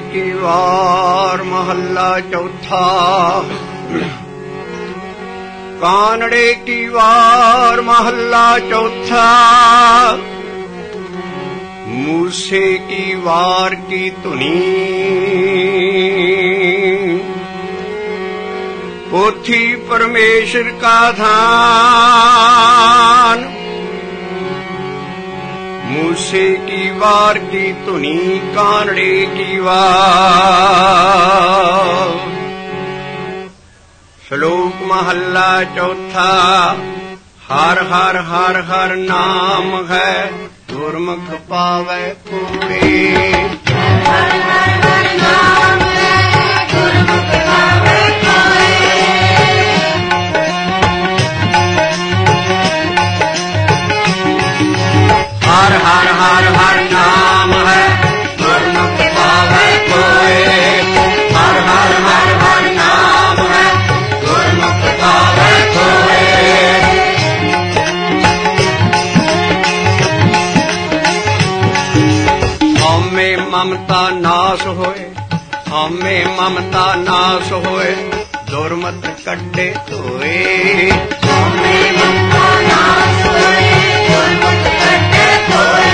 की वार महल्ला चौथा। कानड़े की वार महल्ला चौथा। मूसे की वार की धुनी। पोथी परमेश्वर का धान। मूसे की वार की धुनी कानड़े की वार। श्लोक महल्ला चौथा। हर हर हर हर नाम है गुरमुख पावै कोई। हर हर हर नाम है गुरमुख पावै कोई। हर हर हर हर नाम है गुरमुख पावै कोई। हर हर हर हर नाम है गुरमुख पावै कोई। हमें ममता नाश होए। हमें ममता नाश होए। दुर्मत कड्डे धोए। हमें ममता नाश होए। दुर्मत कड्डे धोए।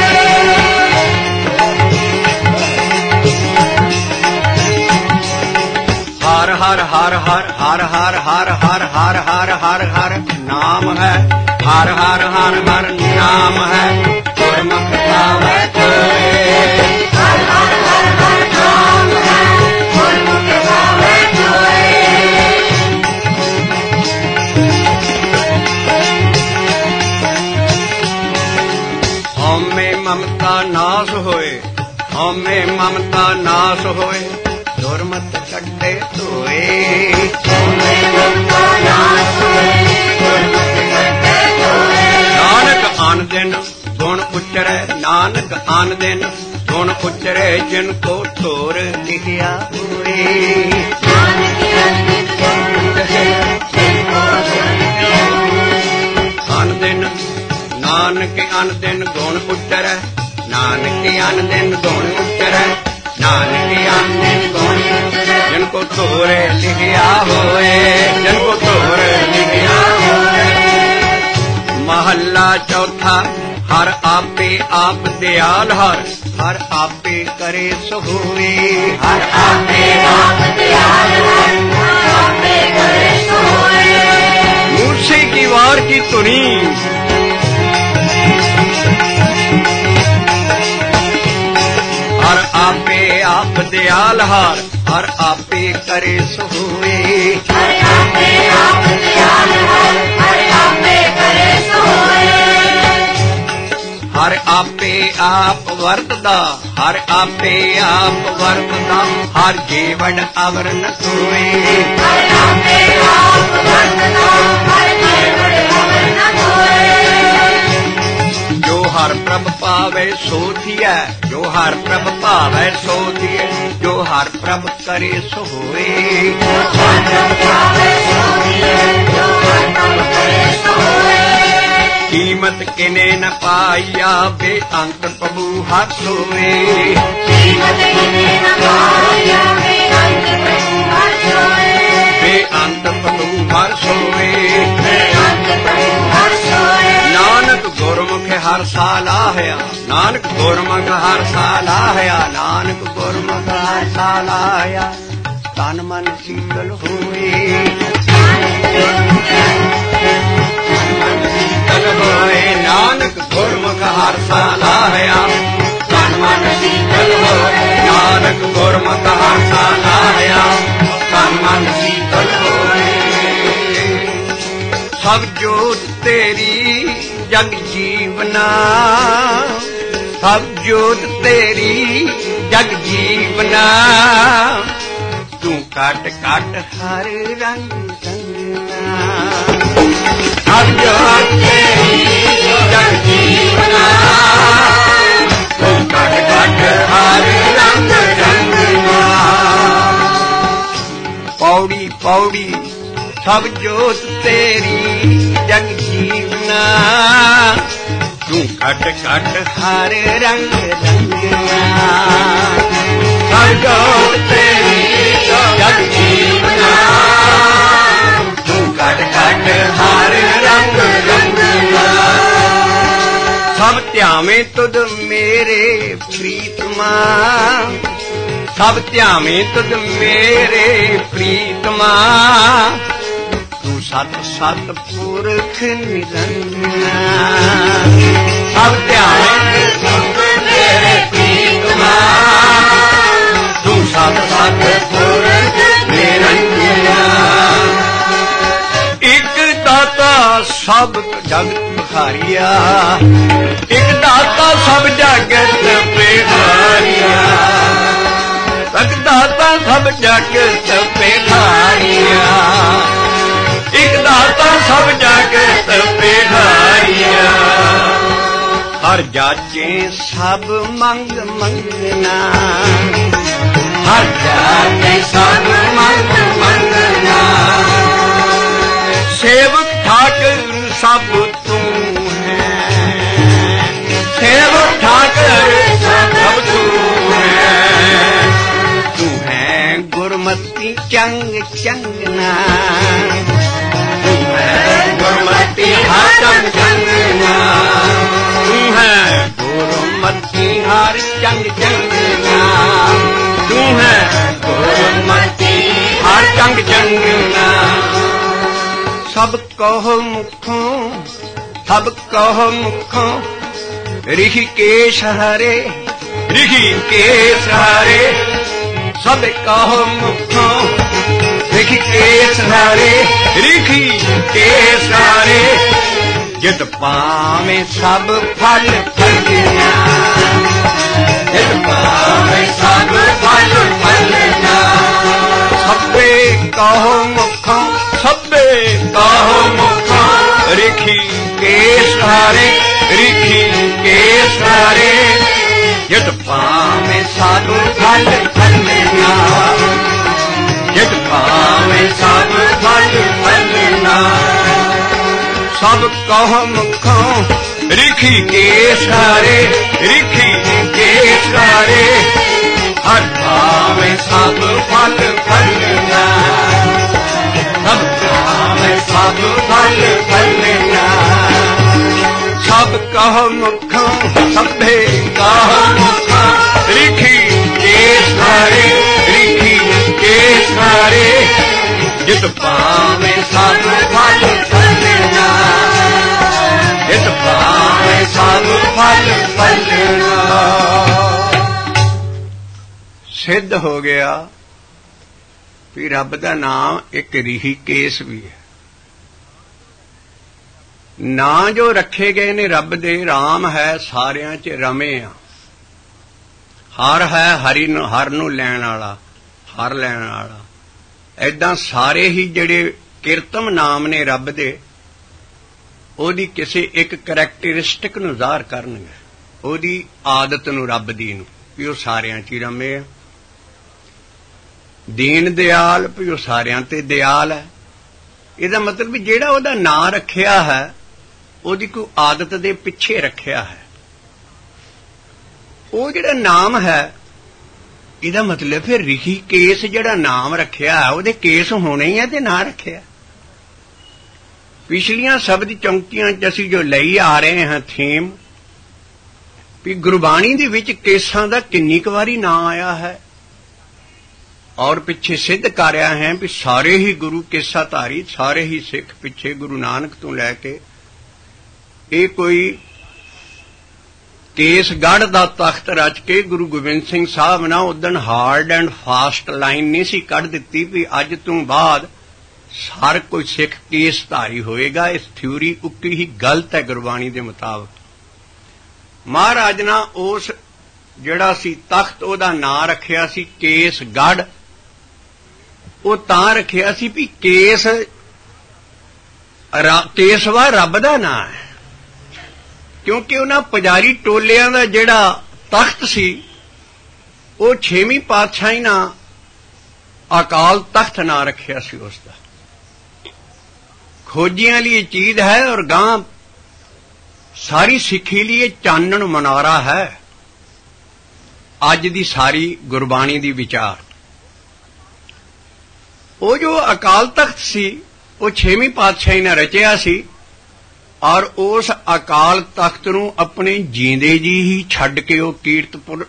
हर हर हर हर हर हर हर हर हर हर हर हर नाम है। हर हर हर हर नाम है गुरमुख पावै कोई। हर हर हर हर नाम है गुरमुख पावै कोई। हमें ममता नाश होए। हमें ममता नाश होए। दुर्मत कड्डे धोए। हमें ममता नाश होए। दुर्मत कड्डे धोए। नानक आन दिन गुण उचरै। नानक आन दिन गुण उचरै। जिनको तोर लिखिया हुए। नानक आन दिन गुण उचरै। जिनको तोर लिखिया हुए। आन दिन नानक आन दिन गुण उचरै। नानक आन दिन गुण उचरै। नानक आन दिन गुण उचरै। जिनको तोर लिखिया होए। जिनको तोर लिखिया होए। महल्ला चौथा। हर आपे आप दयाल हर। हर आपे करे सो होए। हर आपे आप दयाल हर। हर आपे करे सो होए। मूसे की वार की धुनी। हर आपे आप दयाल हर। हर आपे करे सो होए। हर आपे आप दयाल हर। हर आपे करे सो होए। हर आपे आप वरतदा। हर आपे आप वरतदा। हर जीवन अवर न कोई। हर आपे आप वरतदा। हर जीवन अवर न कोई। जो हर प्रभ पावे सो थियै। जो हर प्रभ पावे सो थियै। जो हर प्रभ करे सो होए। जो हर प्रभ पावे सो थियै। जो हर प्रभ करे सो होए। कीमत किने न पाइया बेअंत प्रभु हर सोए। कीमत किने न पाइया बेअंत प्रभु हर सोए। बेअंत प्रभु हर सोए। बेअंत प्रभु हर सोए। नानक गुरमुख हर सालाहया। नानक गुरमुख हर सालाहया। नानक गुरमुख हर सालाहया। तन मन शीतल होए। नानक गुरमुख हर सालाहया। तन मन शीतल होए। नानक गुरमुख हर सालाहया। तन मन शीतल होए। सब जोत तेरी जग जीवना। सब जोत तेरी जग जीवना। तू काट काट हर रंग रंगना। सब जोत तेरी जग जीवना। तू काट काट हर रंग रंगना। पौड़ी पौड़ी सब जोत तेरी जग जीवना। तू खट खट हर रंग रंगना। ਹਰ ਜੋਤ ਤੇਰੀ ਜਗ ਜੀਵਨਾ ਤੂੰ ਘਟ ਘਟ ਹਰ ਰੰਗ ਰੰਗਨਾ ਸਭ ਧਿਆਵੇਂ ਤੁਧ ਮੇਰੇ ਪ੍ਰੀਤਮਾ ਸਭ ਧਿਆਵੇਂ ਤੁਧ ਮੇਰੇ ਪ੍ਰੀਤਮਾ ਤੂੰ ਸਤ ਸਤ ਪੁਰਖ ਨਿਰੰਜਨਾ ਸਭ ਧਿਆਵੇਂ ਤੁਧ ਮੇਰੇ ਪ੍ਰੀਤਮਾ ਤੂੰ ਸਤ ਸਤ ਪੁਰਖ ਨਿਰੰਜਨਾ ਇੱਕ ਦਾਤਾ ਸਭ ਜਗਤ ਬਖਾਰੀਆ ਇੱਕ ਦਾਤਾ ਸਭ ਜਗਤ ਬਖਾਰੀਆ ਇੱਕ ਦਾਤਾ ਸਭ ਜਗਤ ਬਖਾਰੀਆ ਇੱਕ ਦਾਤਾ ਸਭ ਜਗਤ ਬਖਾਰੀਆ ਹਰ ਜਾਚੇ ਸਭ ਮੰਗ ਮੰਗਣਾ ਹਰ ਜਾਚੇ ਸਭ ਮੰਗ ਮੰਗਣਾ ਸੇਵਕ ਠਾਕਰ ਸਭ ਤੂੰ ਹੈ ਸੇਵਕ ਠਾਕਰ ਸਭ ਤੂੰ ਹੈ ਗੁਰਮਤਿ ਚੰਗ ਚੰਗਨਾ ਤੂੰ ਹੈ ਗੁਰਮਤਿ ਚੰਗ ਚੰਗਨਾ ਤੂੰ ਹੈ ਗੁਰਮਤਿ ਹਰ ਚੰਗ ਚੰਗਨਾ ਤੂੰ ਹੈ ਗੁਰਮਤਿ ਹਰ ਚੰਗ ਚੰਗਨਾ ਸਭ ਕਹੋ ਮੁਖੋਂ ਸਭ ਕਹੋ ਮੁਖੋਂ ਰਿਸ਼ੀਕੇਸ਼ ਹਰੇ ਰਿਸ਼ੀਕੇਸ਼ ਹਰੇ ਸਭ ਕਹੋ ਮੁਖੋਂ ਰਿਸ਼ੀਕੇਸ਼ ਹਰੇ ਰਿਸ਼ੀਕੇਸ਼ ਹਰੇ ਜਿਤ ਪਾਵੇਂ ਸਭ ਫਲ ਫਲਣਾ ਜਿਤ ਪਾਵੇਂ ਸਭ ਫਲ ਫਲਣਾ ਸਭੇ ਕਹੋ ਮੁਖੋਂ ਸਭੇ ਕਹੋ ਮੁਖੋਂ ਰਿਸ਼ੀਕੇਸ਼ ਹਰੇ ਰਿਸ਼ੀਕੇਸ਼ ਹਰੇ ਜਿਤ ਪਾਵੇਂ ਸਭ ਫਲ ਫਲਣਾ ਜਿਤ ਪਾਵੇਂ ਸਭ ਫਲ ਫਲਣਾ ਸਭ ਕਹੋ ਮੁਖੋਂ ਰਿਸ਼ੀਕੇਸ਼ ਹਰੇ ਰਿਸ਼ੀਕੇਸ਼ ਹਰੇ ਹਰ ਪਾਵੇਂ ਸਭ ਫਲ ਫਲਣਾ ਸਭ ਪਾਵੇਂ ਸਭ ਫਲ ਫਲਣਾ ਸਭ ਕਹੋ ਮੁਖੋਂ ਸਭੇ ਕਹੋ ਮੁਖੋਂ ਰਿਸ਼ੀਕੇਸ਼ ਹਰੇ ਰਿਸ਼ੀਕੇਸ਼ ਹਰੇ ਜਿਤ ਪਾਵੇਂ ਸਭ ਫਲ ਫਲਣਾ ਜਿਤ ਪਾਵੇਂ ਸਭ ਫਲ ਫਲਣਾ ਸਿੱਧ ਹੋ ਗਿਆ ਵੀ ਰੱਬ ਦਾ ਨਾਮ ਇੱਕ ਰਿਸ਼ੀਕੇਸ਼ ਵੀ ਹੈ ਨਾਂ ਜੋ ਰੱਖੇ ਗਏ ਨੇ ਰੱਬ ਦੇ ਰਾਮ ਹੈ ਸਾਰਿਆਂ 'ਚ ਰਮੇ ਆ ਹਰ ਹੈ ਹਰ ਨੂੰ ਲੈਣ ਵਾਲਾ ਹਰ ਲੈਣ ਵਾਲਾ ਏਦਾਂ ਸਾਰੇ ਹੀ ਜਿਹੜੇ ਕਿਰਤਮ ਨਾਮ ਨੇ ਰੱਬ ਦੇ ਉਹਦੀ ਕਿਸੇ ਇੱਕ ਕਰੈਕਟਰਿਸਟਿਕ ਨੂੰ ਜ਼ਾਹਰ ਕਰਨਗੇ ਉਹਦੀ ਆਦਤ ਨੂੰ ਰੱਬ ਦੀ ਨੂੰ ਵੀ ਉਹ ਸਾਰਿਆਂ 'ਚ ਹੀ ਰਮੇ ਆ ਦੀਨ ਦਿਆਲ ਵੀ ਉਹ ਸਾਰਿਆਂ ਤੇ ਦਿਆਲ ਹੈ ਇਹਦਾ ਮਤਲਬ ਵੀ ਜਿਹੜਾ ਉਹਦਾ ਨਾਂ ਰੱਖਿਆ ਹੈ ਉਹਦੀ ਕੋਈ ਆਦਤ ਦੇ ਪਿੱਛੇ ਰੱਖਿਆ ਹੈ ਉਹ ਜਿਹੜਾ ਨਾਮ ਹੈ ਇਹਦਾ ਮਤਲਬ ਫਿਰ ਰਿਸ਼ੀਕੇਸ਼ ਜਿਹੜਾ ਨਾਮ ਰੱਖਿਆ ਉਹਦੇ ਕੇਸ ਹੋਣੇ ਹੀ ਆ ਤੇ ਨਾਂ ਰੱਖਿਆ ਪਿਛਲੀਆਂ ਸ਼ਬਦ ਚੌਂਕੀਆਂ 'ਚ ਅਸੀਂ ਜੋ ਲਈ ਆ ਰਹੇ ਹਾਂ ਥੀਮ ਵੀ ਗੁਰਬਾਣੀ ਦੇ ਵਿੱਚ ਕੇਸਾਂ ਦਾ ਕਿੰਨੀ ਕੁ ਵਾਰੀ ਨਾਂ ਆਇਆ ਹੈ ਔਰ ਪਿੱਛੇ ਸਿੱਧ ਕਰ ਰਿਹਾ ਹੈ ਵੀ ਸਾਰੇ ਹੀ ਗੁਰੂ ਕੇਸਾਧਾਰੀ ਸਾਰੇ ਹੀ ਸਿੱਖ ਪਿੱਛੇ ਗੁਰੂ ਨਾਨਕ ਤੋਂ ਲੈ ਕੇ ਇਹ ਕੋਈ ਕੇਸਗੜ੍ਹ ਦਾ ਤਖਤ ਰਚ ਕੇ ਗੁਰੂ ਗੋਬਿੰਦ ਸਿੰਘ ਸਾਹਿਬ ਨੇ ਉਦਣ ਹਾਰਡ ਐਂਡ ਫਾਸਟ ਲਾਈਨ ਨਹੀਂ ਸੀ ਕੱਢ ਦਿੱਤੀ ਵੀ ਅੱਜ ਤੋਂ ਬਾਅਦ ਹਰ ਕੋਈ ਸਿੱਖ ਕੇਸਧਾਰੀ ਹੋਏਗਾ ਇਸ ਥਿਊਰੀ ਉੱਕੀ ਹੀ ਗਲਤ ਹੈ ਗੁਰਬਾਣੀ ਦੇ ਮੁਤਾਬਕ ਮਹਾਰਾਜ ਨੇ ਉਸ ਜਿਹੜਾ ਸੀ ਤਖਤ ਉਹਦਾ ਨਾਂ ਰੱਖਿਆ ਸੀ ਕੇਸਗੜ੍ਹ ਉਹ ਤਾਂ ਰੱਖਿਆ ਸੀ ਵੀ ਕੇਸਵਾ ਰੱਬ ਦਾ ਨਾਂ ਹੈ ਕਿਉਂਕਿ ਉਹਨਾਂ ਪੁਜਾਰੀ ਟੋਲਿਆਂ ਦਾ ਜਿਹੜਾ ਤਖਤ ਸੀ ਉਹ 6ਵੀਂ ਪਾਤਸ਼ਾਹੀ ਨਾਲ ਅਕਾਲ ਤਖਤ ਨਾਂ ਰੱਖਿਆ ਸੀ ਉਸ ਦਾ ਖੋਜੀਆਂ ਲਈ ਇਹ ਚੀਜ਼ ਹੈ ਔਰ ਗਾਂ ਸਾਰੀ ਸਿੱਖੀ ਲਈ ਇਹ ਚਾਨਣ ਮਨਾਰਾ ਹੈ ਅੱਜ ਦੀ ਸਾਰੀ ਗੁਰਬਾਣੀ ਦੀ ਵਿਚਾਰ। ਉਹ ਜੋ ਅਕਾਲ ਤਖਤ ਸੀ ਉਹ 6ਵੀਂ ਪਾਤਸ਼ਾਹੀ ਨੇ ਰਚਿਆ ਸੀ, ਔਰ ਉਸ ਅਕਾਲ ਤਖਤ ਨੂੰ ਆਪਣੇ ਜੀਂਦੇ ਜੀ ਹੀ ਛੱਡ ਕੇ ਉਹ ਕੀਰਤਪੁਰ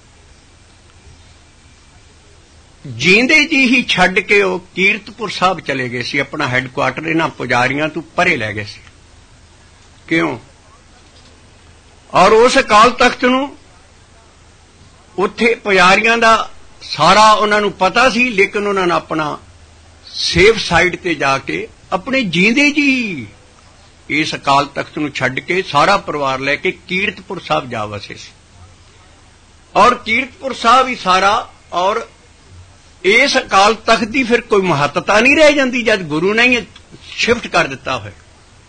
ਜੀਂਦੇ ਜੀ ਹੀ ਛੱਡ ਕੇ ਉਹ ਕੀਰਤਪੁਰ ਸਾਹਿਬ ਚਲੇ ਗਏ ਸੀ। ਆਪਣਾ ਹੈੱਡਕੁਆਟਰ ਇਹਨਾਂ ਪੁਜਾਰੀਆਂ ਤੋਂ ਪਰੇ ਲੈ ਗਏ ਸੀ। ਕਿਉਂ? ਔਰ ਉਸ ਅਕਾਲ ਤਖਤ ਨੂੰ ਉੱਥੇ ਪੁਜਾਰੀਆਂ ਦਾ ਸਾਰਾ ਉਹਨਾਂ ਨੂੰ ਪਤਾ ਸੀ, ਲੇਕਿਨ ਉਹਨਾਂ ਨੇ ਆਪਣਾ ਸੇਫ ਸਾਈਡ ਤੇ ਜਾ ਕੇ ਆਪਣੇ ਜੀਂਦੇ ਜੀ ਇਸ ਅਕਾਲ ਤਖਤ ਨੂੰ ਛੱਡ ਕੇ ਸਾਰਾ ਪਰਿਵਾਰ ਲੈ ਕੇ ਕੀਰਤਪੁਰ ਸਾਹਿਬ ਜਾ ਵਸੇ ਸੀ। ਔਰ ਕੀਰਤਪੁਰ ਸਾਹਿਬ ਹੀ ਸਾਰਾ, ਔਰ ਇਸ ਅਕਾਲ ਤਖਤ ਦੀ ਫਿਰ ਕੋਈ ਮਹੱਤਤਾ ਨਹੀਂ ਰਹਿ ਜਾਂਦੀ ਜਦ ਗੁਰੂ ਨੇ ਹੀ ਸ਼ਿਫਟ ਕਰ ਦਿੱਤਾ ਹੋਵੇ।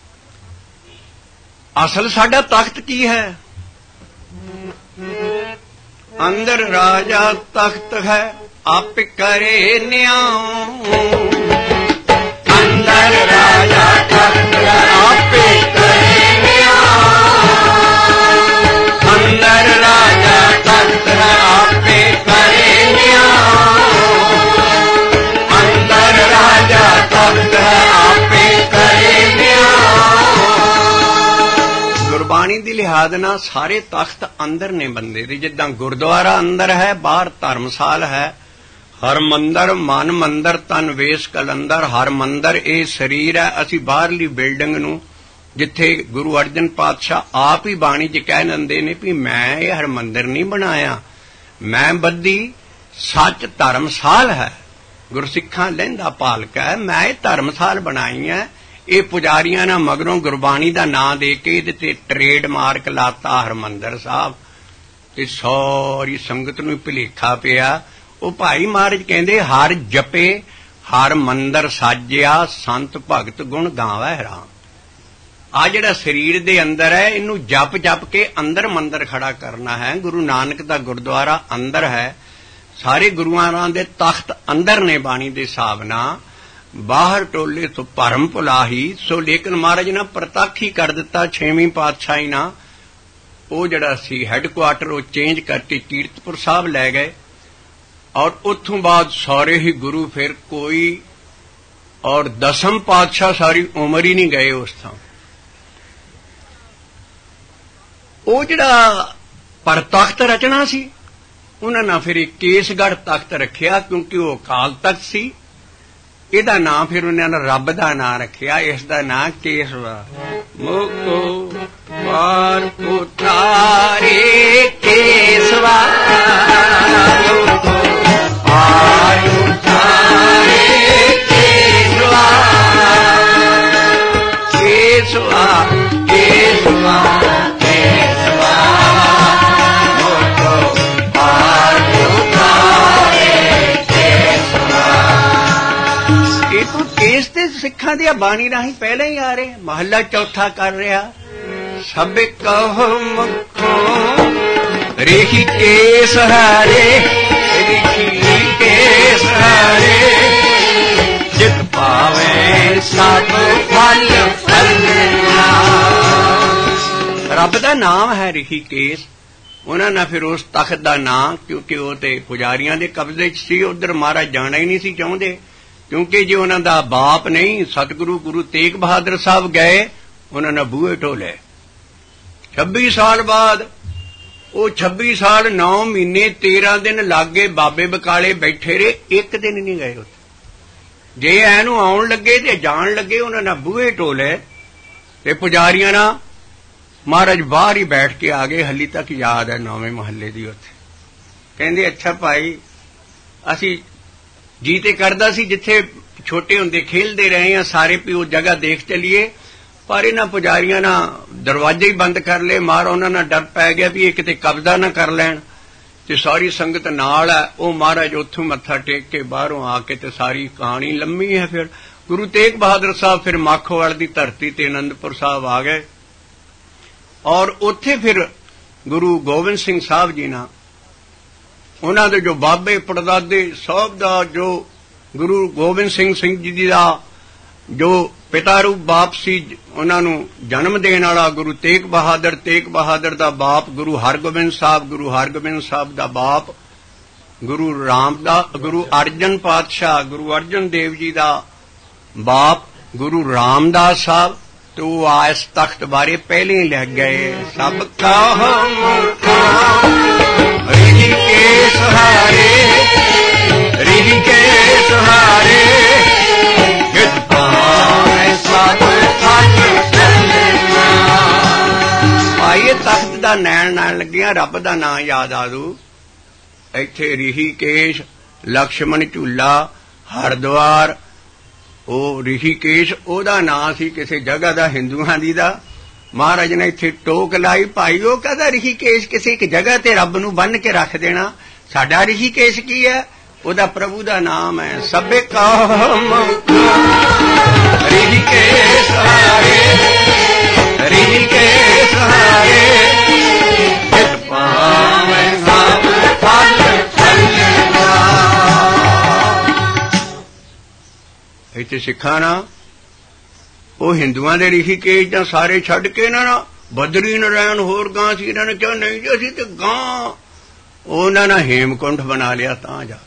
ਅਸਲ ਸਾਡਾ ਤਖਤ ਕੀ ਹੈ? ਅੰਦਰ ਰਾਜਾ ਤਖਤ ਹੈ ਆਪ ਕਰੇ ਨਿਆਉ। ਅੰਦਰ ਰਾਜਾ ਤਖਤ ਹੈ ਆਪੇ ਕਰੇ ਨਿਆਉ। ਅੰਦਰ ਰਾਜਾ ਤਖਤ ਹੈ ਆਪੇ ਕਰੇ ਨਿਆਉ। ਅੰਦਰ ਰਾਜਾ ਤਖਤ ਹੈ ਆਪੇ ਕਰੇ ਨਿਆਉ। ਗੁਰਬਾਣੀ ਦੀ ਲਿਹਾਜ਼ ਨਾਲ ਸਾਰੇ ਤਖਤ ਅੰਦਰ ਨੇ ਬੰਦੇ ਦੇ। ਜਿੱਦਾਂ ਗੁਰਦੁਆਰਾ ਅੰਦਰ ਹੈ, ਬਾਹਰ ਧਰਮਸਾਲ ਹੈ। ਹਰ ਮੰਦਰ ਮਨ ਮੰਦਰ ਤਨ ਵੇਸ ਕਲੰਦਰ। ਹਰ ਮੰਦਰ ਇਹ ਸਰੀਰ ਹੈ। ਅਸੀਂ ਬਾਹਰਲੀ ਬਿਲਡਿੰਗ ਨੂੰ, ਜਿੱਥੇ ਗੁਰੂ ਅਰਜਨ ਪਾਤਸ਼ਾਹ ਆਪ ਹੀ ਬਾਣੀ 'ਚ ਕਹਿ ਦਿੰਦੇ ਨੇ ਵੀ ਮੈਂ ਇਹ ਹਰ ਮੰਦਰ ਨਹੀਂ ਬਣਾਇਆ, ਮੈਂ ਬੱਦੀ ਸੱਚ ਧਰਮਸਾਲ ਹੈ। ਗੁਰਸਿੱਖਾਂ ਲਹਿੰਦਾ ਪਾਲਕ ਹੈ, ਮੈਂ ਇਹ ਧਰਮਸਾਲ ਬਣਾਈ ਹੈ। ਇਹ ਪੁਜਾਰੀਆਂ ਨੇ ਮਗਰੋਂ ਗੁਰਬਾਣੀ ਦਾ ਨਾਂ ਦੇ ਕੇ ਇਹਦੇ ਤੇ ਟ੍ਰੇਡ ਮਾਰਕ ਲਾਤਾ ਹਰਮੰਦਰ ਸਾਹਿਬ, ਤੇ ਸਾਰੀ ਸੰਗਤ ਨੂੰ ਭੁਲੇਖਾ ਪਿਆ। ਉਹ ਭਾਈ ਮਹਾਰਾਜ ਕਹਿੰਦੇ ਹਰ ਜਪੇ ਹਰ ਮੰਦਰ ਸਾਜਿਆ ਸੰਤ ਭਗਤ ਗੁਣ ਗਾਵੇ ਰਾਮ। ਆ ਜਿਹੜਾ ਸਰੀਰ ਦੇ ਅੰਦਰ ਹੈ ਇਹਨੂੰ ਜਪ ਜਪ ਕੇ ਅੰਦਰ ਮੰਦਰ ਖੜਾ ਕਰਨਾ ਹੈ। ਗੁਰੂ ਨਾਨਕ ਦਾ ਗੁਰਦੁਆਰਾ ਅੰਦਰ ਹੈ। ਸਾਰੇ ਗੁਰੂਆਂ ਦੇ ਤਖਤ ਅੰਦਰ ਨੇ ਬਾਣੀ ਦੇ ਹਿਸਾਬ ਨਾਲ। ਬਾਹਰ ਟੋਲੇ ਤੋਂ ਭਰਮ ਭੁਲਾਹੀ ਸੋ, ਲੇਕਿਨ ਮਹਾਰਾਜ ਨੇ ਪ੍ਰਤੱਖ ਹੀ ਕਰ ਦਿੱਤਾ 6ਵੀਂ ਪਾਤਸ਼ਾਹੀ ਨਾਲ। ਉਹ ਜਿਹੜਾ ਸੀ ਹੈੱਡਕੁਆਟਰ ਉਹ ਚੇਂਜ ਕਰਕੇ ਕੀਰਤਪੁਰ ਸਾਹਿਬ ਲੈ ਗਏ। ਔਰ ਉੱਥੋਂ ਬਾਅਦ ਸਾਰੇ ਹੀ ਗੁਰੂ ਫਿਰ ਕੋਈ, ਔਰ 10ਮ ਪਾਤਸ਼ਾਹ ਸਾਰੀ ਉਮਰ ਹੀ ਨਹੀਂ ਗਏ ਉਸ ਥਾਂ। ਉਹ ਜਿਹੜਾ ਪਰ ਤਖਤ ਰਚਣਾ ਸੀ ਉਹਨਾਂ ਨੇ ਫਿਰ ਇੱਕ ਕੇਸਗੜ੍ਹ ਤਖਤ ਰੱਖਿਆ, ਕਿਉਂਕਿ ਉਹ ਅਕਾਲ ਤਖਤ ਸੀ। ਇਹਦਾ ਨਾਂ ਫਿਰ ਉਹਨਾਂ ਨੇ ਰੱਬ ਦਾ ਨਾਂ ਰੱਖਿਆ। ਇਸ ਦਾ ਨਾਂ ਕੇਸਵਾ। ਮੁਕੋ ਵਾਰ ਪੁਤਾਰੇ ਕੇਸਵਾ, ਮੁਕੋ ਵਾਰ ਪੁਤਾਰੇ ਕੇਸਵਾ। ਕੇਸਵਾ ਕੇਸਵਾ ਕੇਸਵਾ, ਮੁਕੋ ਵਾਰ ਪੁਤਾਰੇ ਕੇਸਵਾ। ਇਹ ਤਾਂ ਕੇਸ ਤੇ ਸਿੱਖਾਂ ਦੀਆਂ ਬਾਣੀ ਰਾਹੀਂ ਪਹਿਲਾਂ ਹੀ ਆ ਰਹੇ। ਮਹੱਲਾ ਚੌਥਾ ਕਰ ਰਿਹਾ ਸਭ ਕਹੋ ਮੁਖੋਂ ਰਿਖੀ ਕੇਸ ਹਾਰੇ, ਰਿਖੀ ਕੇਸ ਹਾਰੇ। ਜਿਤ ਪਾਵੇ ਸਭ ਫਲ ਫਲਣਾ। ਰੱਬ ਦਾ ਨਾਮ ਹੈ ਰਿਖੀ ਕੇਸ। ਉਹਨਾਂ ਨੇ ਫਿਰ ਉਸ ਤਖਤ ਦਾ ਨਾਂ, ਕਿਉਂਕਿ ਉਹ ਤੇ ਪੁਜਾਰੀਆਂ ਦੇ ਕਬਜ਼ੇ 'ਚ ਸੀ, ਉੱਧਰ ਮਹਾਰਾਜ ਜਾਣਾ ਹੀ ਨਹੀਂ ਸੀ ਚਾਹੁੰਦੇ। ਕਿਉਂਕਿ ਜੇ ਉਹਨਾਂ ਦਾ ਬਾਪ ਨਹੀਂ ਸਤਿਗੁਰੂ ਗੁਰੂ ਤੇਗ ਬਹਾਦਰ ਸਾਹਿਬ ਗਏ, ਉਹਨਾਂ ਨੇ ਬੂਹੇ ਢੋਲੇ। 26 ਸਾਲ ਬਾਅਦ, ਉਹ 26 ਸਾਲ 9 ਮਹੀਨੇ 13 ਦਿਨ ਲਾਗੇ ਬਾਬੇ ਬਕਾਲੇ ਬੈਠੇ ਰਹੇ, ਇੱਕ ਦਿਨ ਨਹੀਂ ਗਏ ਉੱਥੇ। ਜੇ ਇਹਨੂੰ ਆਉਣ ਲੱਗੇ ਤੇ ਜਾਣ ਲੱਗੇ, ਉਹਨਾਂ ਨੇ ਬੂਹੇ ਢੋਲੇ ਤੇ ਪੁਜਾਰੀਆਂ ਨਾਲ ਮਹਾਰਾਜ ਬਾਹਰ ਹੀ ਬੈਠ ਕੇ ਆ ਗਏ। ਹਲੀ ਤੱਕ ਯਾਦ ਹੈ 9ਵੇਂ ਮਹੱਲੇ ਦੀ। ਉੱਥੇ ਕਹਿੰਦੇ ਅੱਛਾ ਭਾਈ, ਅਸੀਂ ਜੀ ਤੇ ਕਰਦਾ ਸੀ ਜਿੱਥੇ ਛੋਟੇ ਹੁੰਦੇ ਖੇਲਦੇ ਰਹੇ ਆ ਸਾਰੇ, ਵੀ ਉਹ ਜਗ੍ਹਾ ਦੇਖ ਚਲੀਏ, ਪਰ ਇਹਨਾਂ ਪੁਜਾਰੀਆਂ ਨਾਲ ਦਰਵਾਜ਼ੇ ਹੀ ਬੰਦ ਕਰ ਲਏ। ਮਾਰ ਉਹਨਾਂ ਨਾਲ ਡਰ ਪੈ ਗਿਆ ਵੀ ਇਹ ਕਿਤੇ ਕਬਜ਼ਾ ਨਾ ਕਰ ਲੈਣ, ਤੇ ਸਾਰੀ ਸੰਗਤ ਨਾਲ ਹੈ। ਉਹ ਮਹਾਰਾਜ ਉੱਥੋਂ ਮੱਥਾ ਟੇਕ ਕੇ ਬਾਹਰੋਂ ਆ ਕੇ, ਤੇ ਸਾਰੀ ਕਹਾਣੀ ਲੰਮੀ ਹੈ। ਫਿਰ ਗੁਰੂ ਤੇਗ ਬਹਾਦਰ ਸਾਹਿਬ ਫਿਰ ਮਾਖੋਵਾਲ ਦੀ ਧਰਤੀ ਤੇ ਅਨੰਦਪੁਰ ਸਾਹਿਬ ਆ ਗਏ, ਔਰ ਉੱਥੇ ਫਿਰ ਗੁਰੂ ਗੋਬਿੰਦ ਸਿੰਘ ਸਾਹਿਬ ਜੀ ਨਾਲ ਉਹਨਾਂ ਦੇ ਜੋ ਬਾਬੇ ਪੜਦਾਦੇ ਸਭ ਦਾ, ਜੋ ਗੁਰੂ ਗੋਬਿੰਦ ਸਿੰਘ ਜੀ ਦਾ ਜੋ ਪਿਤਾ ਰੂਪ ਬਾਪ ਸੀ ਉਹਨਾਂ ਨੂੰ ਜਨਮ ਦੇਣ ਵਾਲਾ ਗੁਰੂ ਤੇਗ ਬਹਾਦਰ ਦਾ ਬਾਪ ਗੁਰੂ ਹਰਗੋਬਿੰਦ ਸਾਹਿਬ ਦਾ ਬਾਪ ਗੁਰੂ ਅਰਜਨ ਪਾਤਸ਼ਾਹ ਗੁਰੂ ਅਰਜਨ ਦੇਵ ਜੀ ਦਾ ਬਾਪ ਗੁਰੂ ਰਾਮਦਾਸ ਸਾਹਿਬ। ਤੇ ਉਹ ਇਸ ਤਖਤ ਬਾਰੇ ਪਹਿਲੇ ਹੀ ਲਿਖ ਗਏ, ਸਭ ਕਾਹਮ ਰਿਹੀ ਕੇ ਸਹਾਰੇ ਰਿਹੀ ਕੇ ਸਹਾਰੇ ਗਿੱਧ ਪਾਵੇਂ ਸਤ ਸੱਚ ਚੱਲਣਾ। ਆਈਏ ਤਖਤ ਦਾ ਨੈਣ ਨਾਲ ਲੱਗਿਆ, ਰੱਬ ਦਾ ਨਾਂ ਯਾਦ ਆਦੂ। ਇੱਥੇ ਰਿਸ਼ੀਕੇਸ਼, ਲਕਸ਼ਮਣ ਝੂਲਾ, ਹਰਿਦੁਆਰ। ਉਹ ਰਿਸ਼ੀਕੇਸ਼ ਉਹਦਾ ਨਾਂ ਸੀ ਕਿਸੇ ਜਗ੍ਹਾ ਦਾ, ਹਿੰਦੂਆਂ ਦੀ ਦਾ। ਮਹਾਰਾਜ ਨੇ ਇੱਥੇ ਟੋਕ ਲਾਈ, ਭਾਈ ਉਹ ਕਹਿੰਦਾ ਰਿਸ਼ੀਕੇਸ਼ ਕਿਸੇ ਇੱਕ ਜਗ੍ਹਾ ਤੇ ਰੱਬ ਨੂੰ ਬੰਨ੍ਹ ਕੇ ਰੱਖ ਦੇਣਾ। ਸਾਡਾ ਰਿਸ਼ੀਕੇਸ਼ ਕੀ ਹੈ? ਉਹਦਾ ਪ੍ਰਭੂ ਦਾ ਨਾਮ ਹੈ। ਸਭੇ ਕਾਮ ਰਿਸ਼ੀਕੇਸ਼ ਹਾਰੇ ਰਿਸ਼ੀਕੇਸ਼ ਹਾਰੇ ਜਿਤ ਪਾਵੇਂ ਸਭ ਫਲ ਚੱਲਣਾ। ਇੱਥੇ ਸਿੱਖਾਂ ਨਾ ਉਹ ਹਿੰਦੂਆਂ ਦੇ ਰਿਸ਼ੀਕੇਸ਼ ਜਾਂ ਸਾਰੇ ਛੱਡ ਕੇ ਇਹਨਾਂ ਨਾਲ ਬਦਰੀ ਨਾਰਾਇਣ ਹੋਰ ਗਾਂ ਸੀ। ਇਹਨਾਂ ਨੇ ਕਿਹਾ ਨਹੀਂ ਜੀ ਅਸੀਂ ਤੇ ਗਾਂ, ਉਹਨਾਂ ਨੇ ਹੇਮਕੁੰਠ ਬਣਾ ਲਿਆ ਤਾਂ ਜਾ ਕੇ।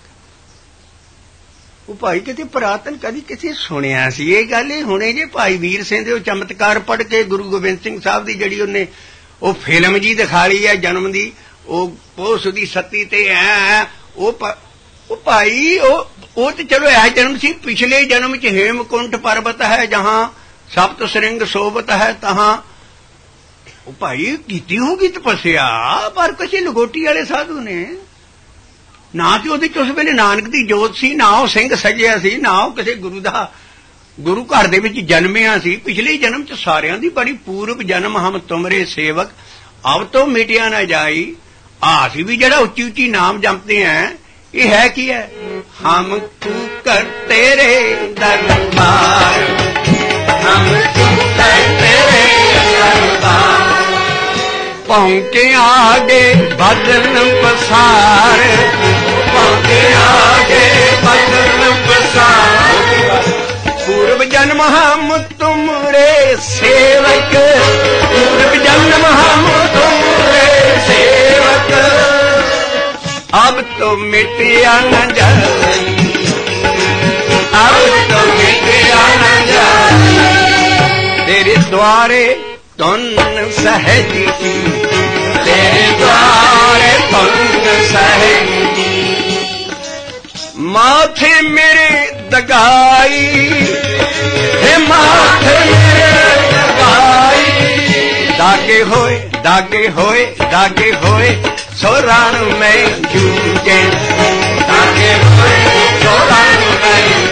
ਉਹ ਭਾਈ ਕਿਤੇ ਪੁਰਾਤਨ ਕਦੀ ਕਿਸੇ ਸੁਣਿਆ ਸੀ ਇਹ ਗੱਲ? ਇਹ ਹੁਣੇ ਜੇ ਭਾਈ ਵੀਰ ਸਿੰਘ ਦੇ ਉਹ ਚਮਤਕਾਰ ਪੜ੍ਹ ਕੇ ਗੁਰੂ ਗੋਬਿੰਦ ਸਿੰਘ ਸਾਹਿਬ ਦੀ ਜਿਹੜੀ ਉਹਨੇ ਉਹ ਫਿਲਮ ਜੀ ਦਿਖਾ ਲਈ ਹੈ ਜਨਮ ਦੀ, ਉਹ ਪੋਸ ਦੀ ਸੱਤੀ ਤੇ ਐ ਉਹ ਭਾਈ ਉਹ ਤੇ ਚਲੋ ਇਹ ਜਨਮ ਸੀ। ਪਿਛਲੇ ਜਨਮ ਚ ਹੇਮਕੁੰਠ ਪਰਬਤ ਹੈ ਜਹਾਂ ਸਪਤ ਸ੍ਰਿੰਗ ਸੋਭਤ ਹੈ ਤਹਾਂ। ਉਹ ਭਾਈ ਕੀਤੀ ਹੋਗੀ ਤਪੱਸਿਆ, ਪਰ ਕਿਸੇ ਲਗੋਟੀ ਵਾਲੇ ਸਾਧੂ ਨੇ ਨਾ ਤੇ ਉਹਦੇ ਚ ਉਸ ਵੇਲੇ ਨਾਨਕ ਦੀ ਜੋਤ ਸੀ, ਨਾ ਉਹ ਸਿੰਘ ਸਜਿਆ ਸੀ, ਨਾ ਉਹ ਕਿਸੇ ਗੁਰੂ ਘਰ ਦੇ ਵਿੱਚ ਜਨਮਿਆ ਸੀ। ਪਿਛਲੇ ਜਨਮ ਚ ਸਾਰਿਆਂ ਦੀ ਬੜੀ ਪੂਰਬ ਜਨਮ ਹਮ ਤੁਮਰੇ ਸੇਵਕ ਅਬ ਤੋਂ ਮਿਟਿਆ ਨਾ ਜਾਈ। ਅਸੀਂ ਵੀ ਜਿਹੜਾ ਉੱਚੀ ਉੱਚੀ ਨਾਮ ਜਪਦੇ ਆਂ, ਇਹ ਹੈ ਕੀ ਹੈ? ਹਮ ਤੂੰ ਕਰ ਤੇਰੇ ਦਰਬਾਰ, ਹਮ ਤੂੰ ਕਰ ਤੇਰੇ ਦਰਬਾਰ, ਪਹੁੰਚੇ ਆਗੇ ਬਦਨ ਪਸਾਰ, ਪਹੁੰਚੇ ਆਗੇ ਬਦਨ ਪਸਾਰ। ਪੂਰਬ ਜਨਮ ਹਮ ਤੁਮਰੇ ਸੇਵਕ, ਪੂਰਬ ਜਨਮ ਹਮ ਤੁਮਰੇ ਸੇਵਕ, अब तो मिटिया न जाए, अब तो मिटिया न जाए। तेरे द्वारे तुन सहजी की, तेरे द्वारे तुन सहजी। माथे मेरे दगाई, हे माथे मेरे दगाई। दागे होए दागे होए दागे होए सो रण में जूझे, दागे होए सो रण में